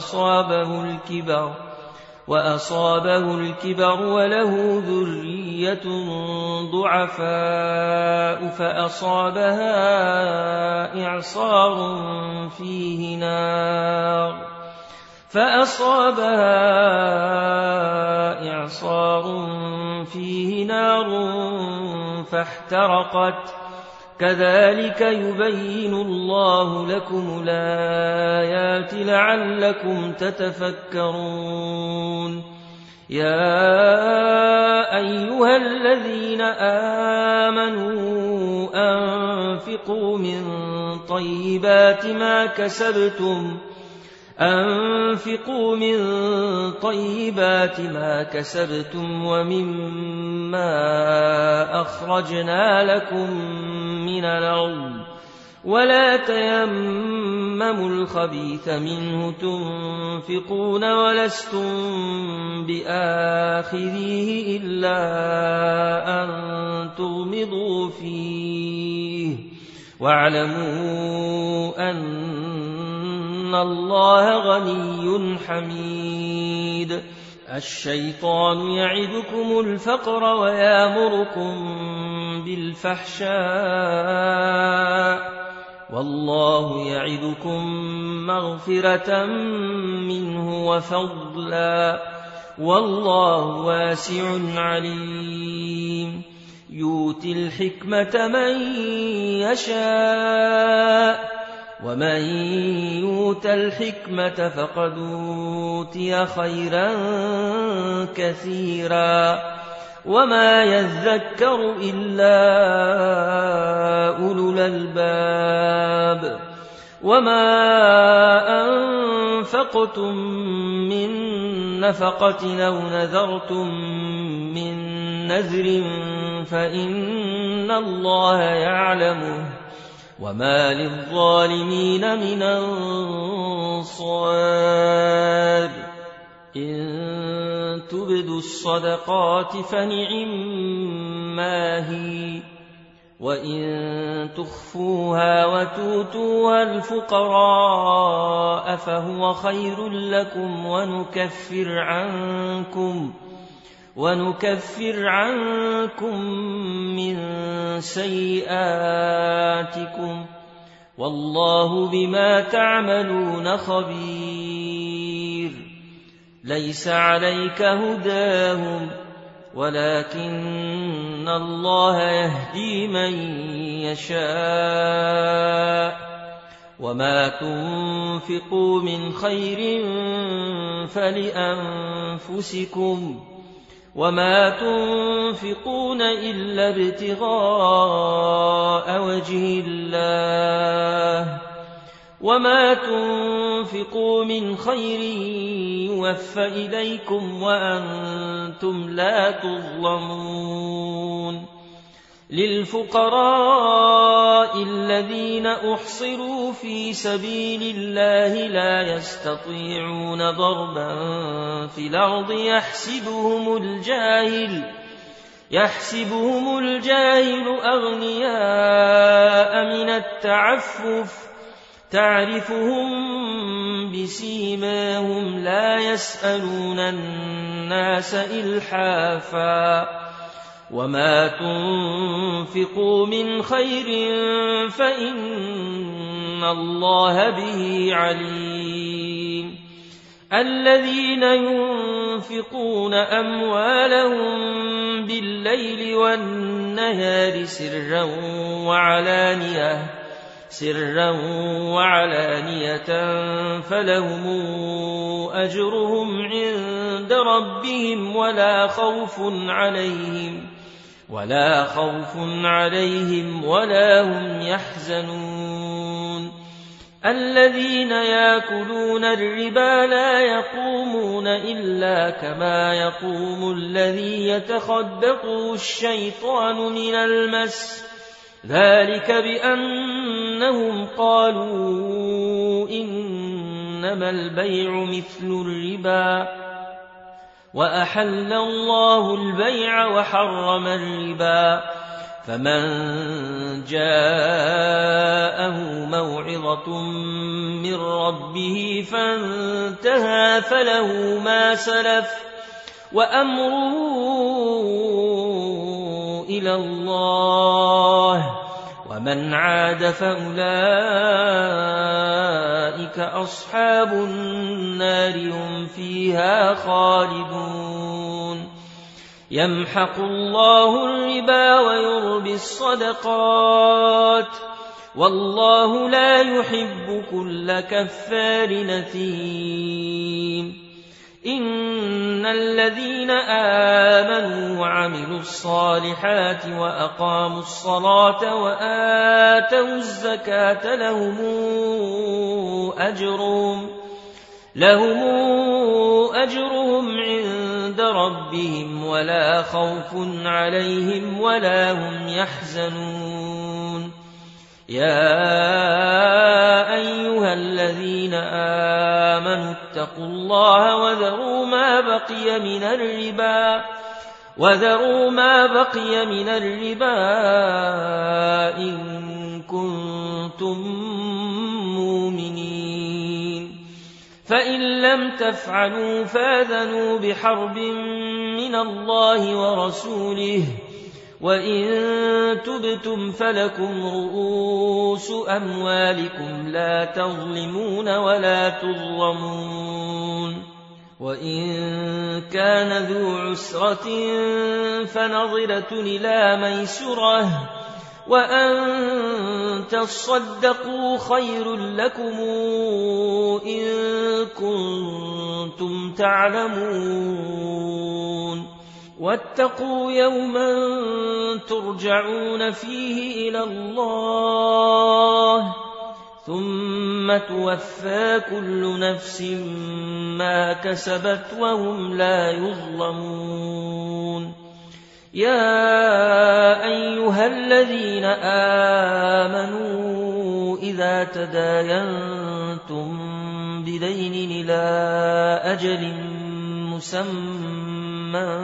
وأصابه الكبر وله ذرية ضعفاء فأصابها إعصار فيه نار فاحترقت كذلك يبين الله لكم الآيات لعلكم تتفكرون يا أيها الذين آمنوا أنفقوا من طيبات ما كسبتم ومما أخرجنا لكم من الأرض ولا تيمموا الخبيث منه تنفقون ولستم بآخذيه إلا أن تغمضوا فيه واعلموا أن الله غني حميد الشيطان يعدكم الفقر ويامركم بالفحشاء والله يعدكم مغفرة منه وفضلا والله واسع عليم يؤتي الحكمة من يشاء ومن يؤت الحكمة فقد أوتي خيرا كثيرا وما يذكر إلا أولو الألباب وما أنفقتم من نفقة أو نذرتم من نذر فإن الله يعلمه وما للظالمين من أنصار إن تبدوا الصدقات فنعما هي وإن تخفوها وتؤتوها الفقراء فهو خير لكم ونكفر عنكم من سيئاتكم والله بما تعملون خبير ليس عليك هداهم ولكن الله يهدي من يشاء وما تنفقوا من خير فلأنفسكم وما تنفقون إلا ابتغاء وجه الله وما تنفقوا من خير يوفى إليكم وأنتم لا تظلمون للفقراء الذين أحصروا في سبيل الله لا يستطيعون يحسبهم الجاهل أغنياء من التعفف تعرفهم بسيماهم لا يسألون الناس إلحافا وما تنفقوا من خير فإن الله به عليم الذين ينفقون أموالهم بالليل والنهار سرا وعلانية فلهم أجرهم عند ربهم ولا خوف عليهم ولا هم يحزنون الذين يأكلون الربا لا يقومون إلا كما يقوم الذي يتخبطه الشيطان من المس ذلك بأنهم قالوا إنما البيع مثل الربا وأحل الله البيع وحرم الربا فمن جاءه موعظة من ربه فانتهى فله ما سلف وأمره إلى الله ومن عاد فأولئك أصحاب النار هم فيها خالدون يمحق الله الربا ويربي الصدقات والله لا يحب كل كفار نثيم إن الذين آمنوا وعملوا الصالحات وأقاموا الصلاة وآتوا الزكاة لهم أجرهم عند ربهم ولا خوف عليهم ولا هم يحزنون يا أيها الذين آمنوا اتقوا الله وذروا ما بقي من الربا إن كنتم مؤمنين فإن لم تفعلوا فآذنوا بحرب من الله ورسوله وإن تبتم فلكم رؤوس أموالكم لا تظلمون ولا تظلمون وإن كان ذو عسرة فنظرة إلى ميسرة وأن تصدقوا خير لكم إن كنتم تعلمون واتقوا يوما ترجعون فيه إلى الله ثم توفى كل نفس ما كسبت وهم لا يظلمون يا أيها الذين آمنوا إذا تداينتم بدين إلى أجل مسمى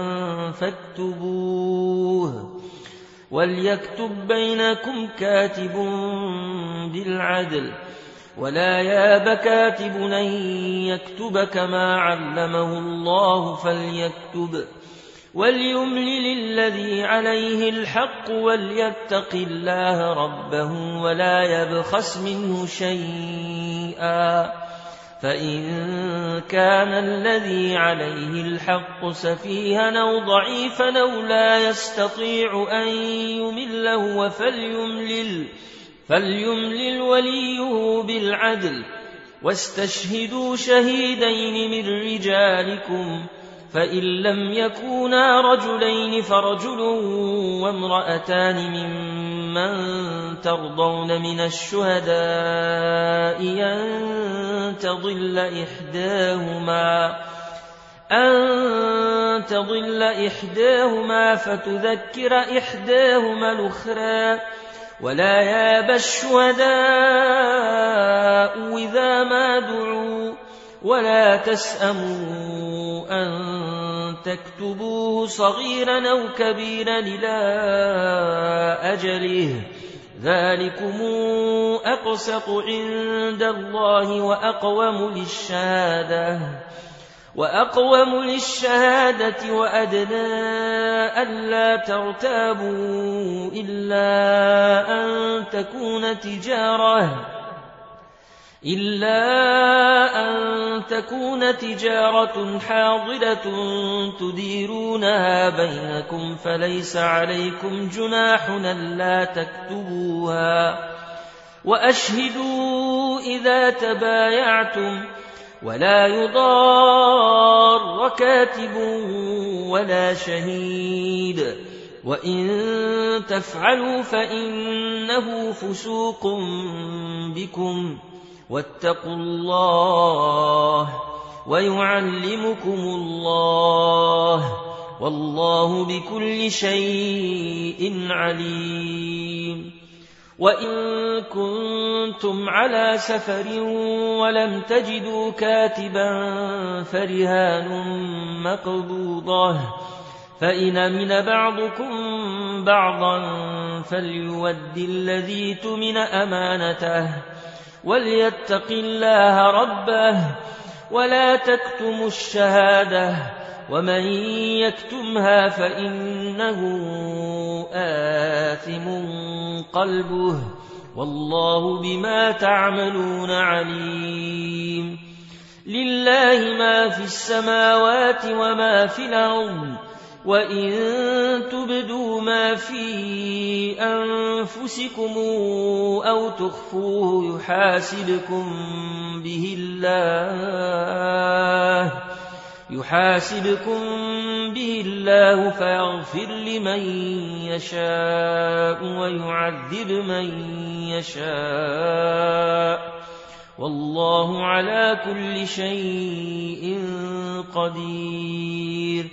فاكتبوه وليكتب بينكم كاتب بالعدل ولا ياب كاتب أن يكتب كما علمه الله فليكتب وليملل الذي عليه الحق وليتق الله ربه ولا يبخس منه شيئا فإن كان الذي عليه الحق سفيها أو ضعيفا أو لا يستطيع أن يمله فليملل وليه بالعدل واستشهدوا شهيدين من رجالكم فإن لم يكونا رجلين فرجل وامرأتان ممن ترضون من الشهداء أن تضل إحداهما فتذكر إحداهما الأخرى ولا ياب الشهداء إذا ما دعوا ولا تسأموا أن تكتبوه صغيرا أو كبيرا إلى أجله ذلكم أقسط عند الله وأقوم للشهادة وأدنى ألا ترتابوا إلا أن تكون تجارة حاضرة تديرونها بينكم فليس عليكم جناح ألا تكتبوها وأشهدوا إذا تبايعتم ولا يضار كاتب ولا شهيد وإن تفعلوا فإنه فسوق بكم واتقوا الله ويعلمكم الله والله بكل شيء عليم وإن كنتم على سفر ولم تجدوا كاتبا فرهان مقبوضة فإن أمن بعضكم بعضا فليؤد الذي اؤتمن أمانته وليتق الله ربه ولا تكتموا الشهادة ومن يكتمها فإنه آثم قلبه والله بما تعملون عليم لله ما في السماوات وما في الأرض وإن تبدوا ما في أنفسكم أو تخفوه يحاسبكم به الله فيغفر لمن يشاء ويعذب من يشاء والله على كل شيء قدير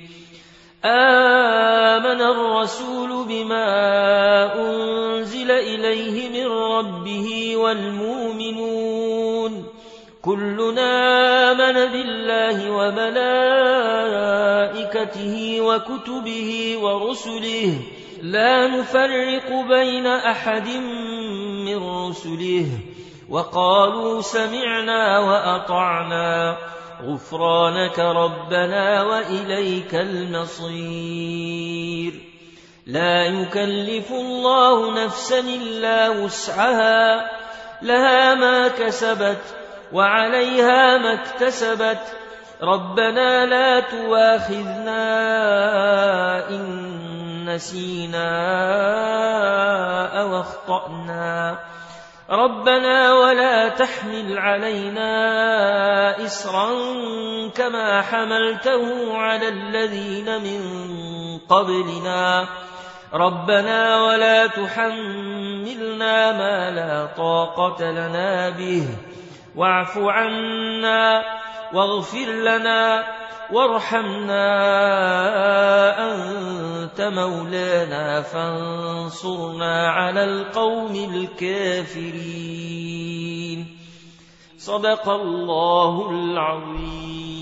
آمن الرسول بما أنزل إليه من ربه والمؤمنون كلنا آمن بالله وملائكته وكتبه ورسله لا نفرق بين أحد من رسله وقالوا سمعنا وأطعنا غفرانك ربنا وإليك المصير لا يكلف الله نفسا إلا وسعها لها ما كسبت وعليها ما اكتسبت ربنا لا تواخذنا إن نسينا أو أخطأنا ربنا ولا تحمل علينا إصرا كما حملته على الذين من قبلنا ربنا ولا تحملنا ما لا طاقة لنا به واعف عنا واغفر لنا وارحمنا أنت مولانا فانصرنا على القوم الكافرين صدق الله العظيم.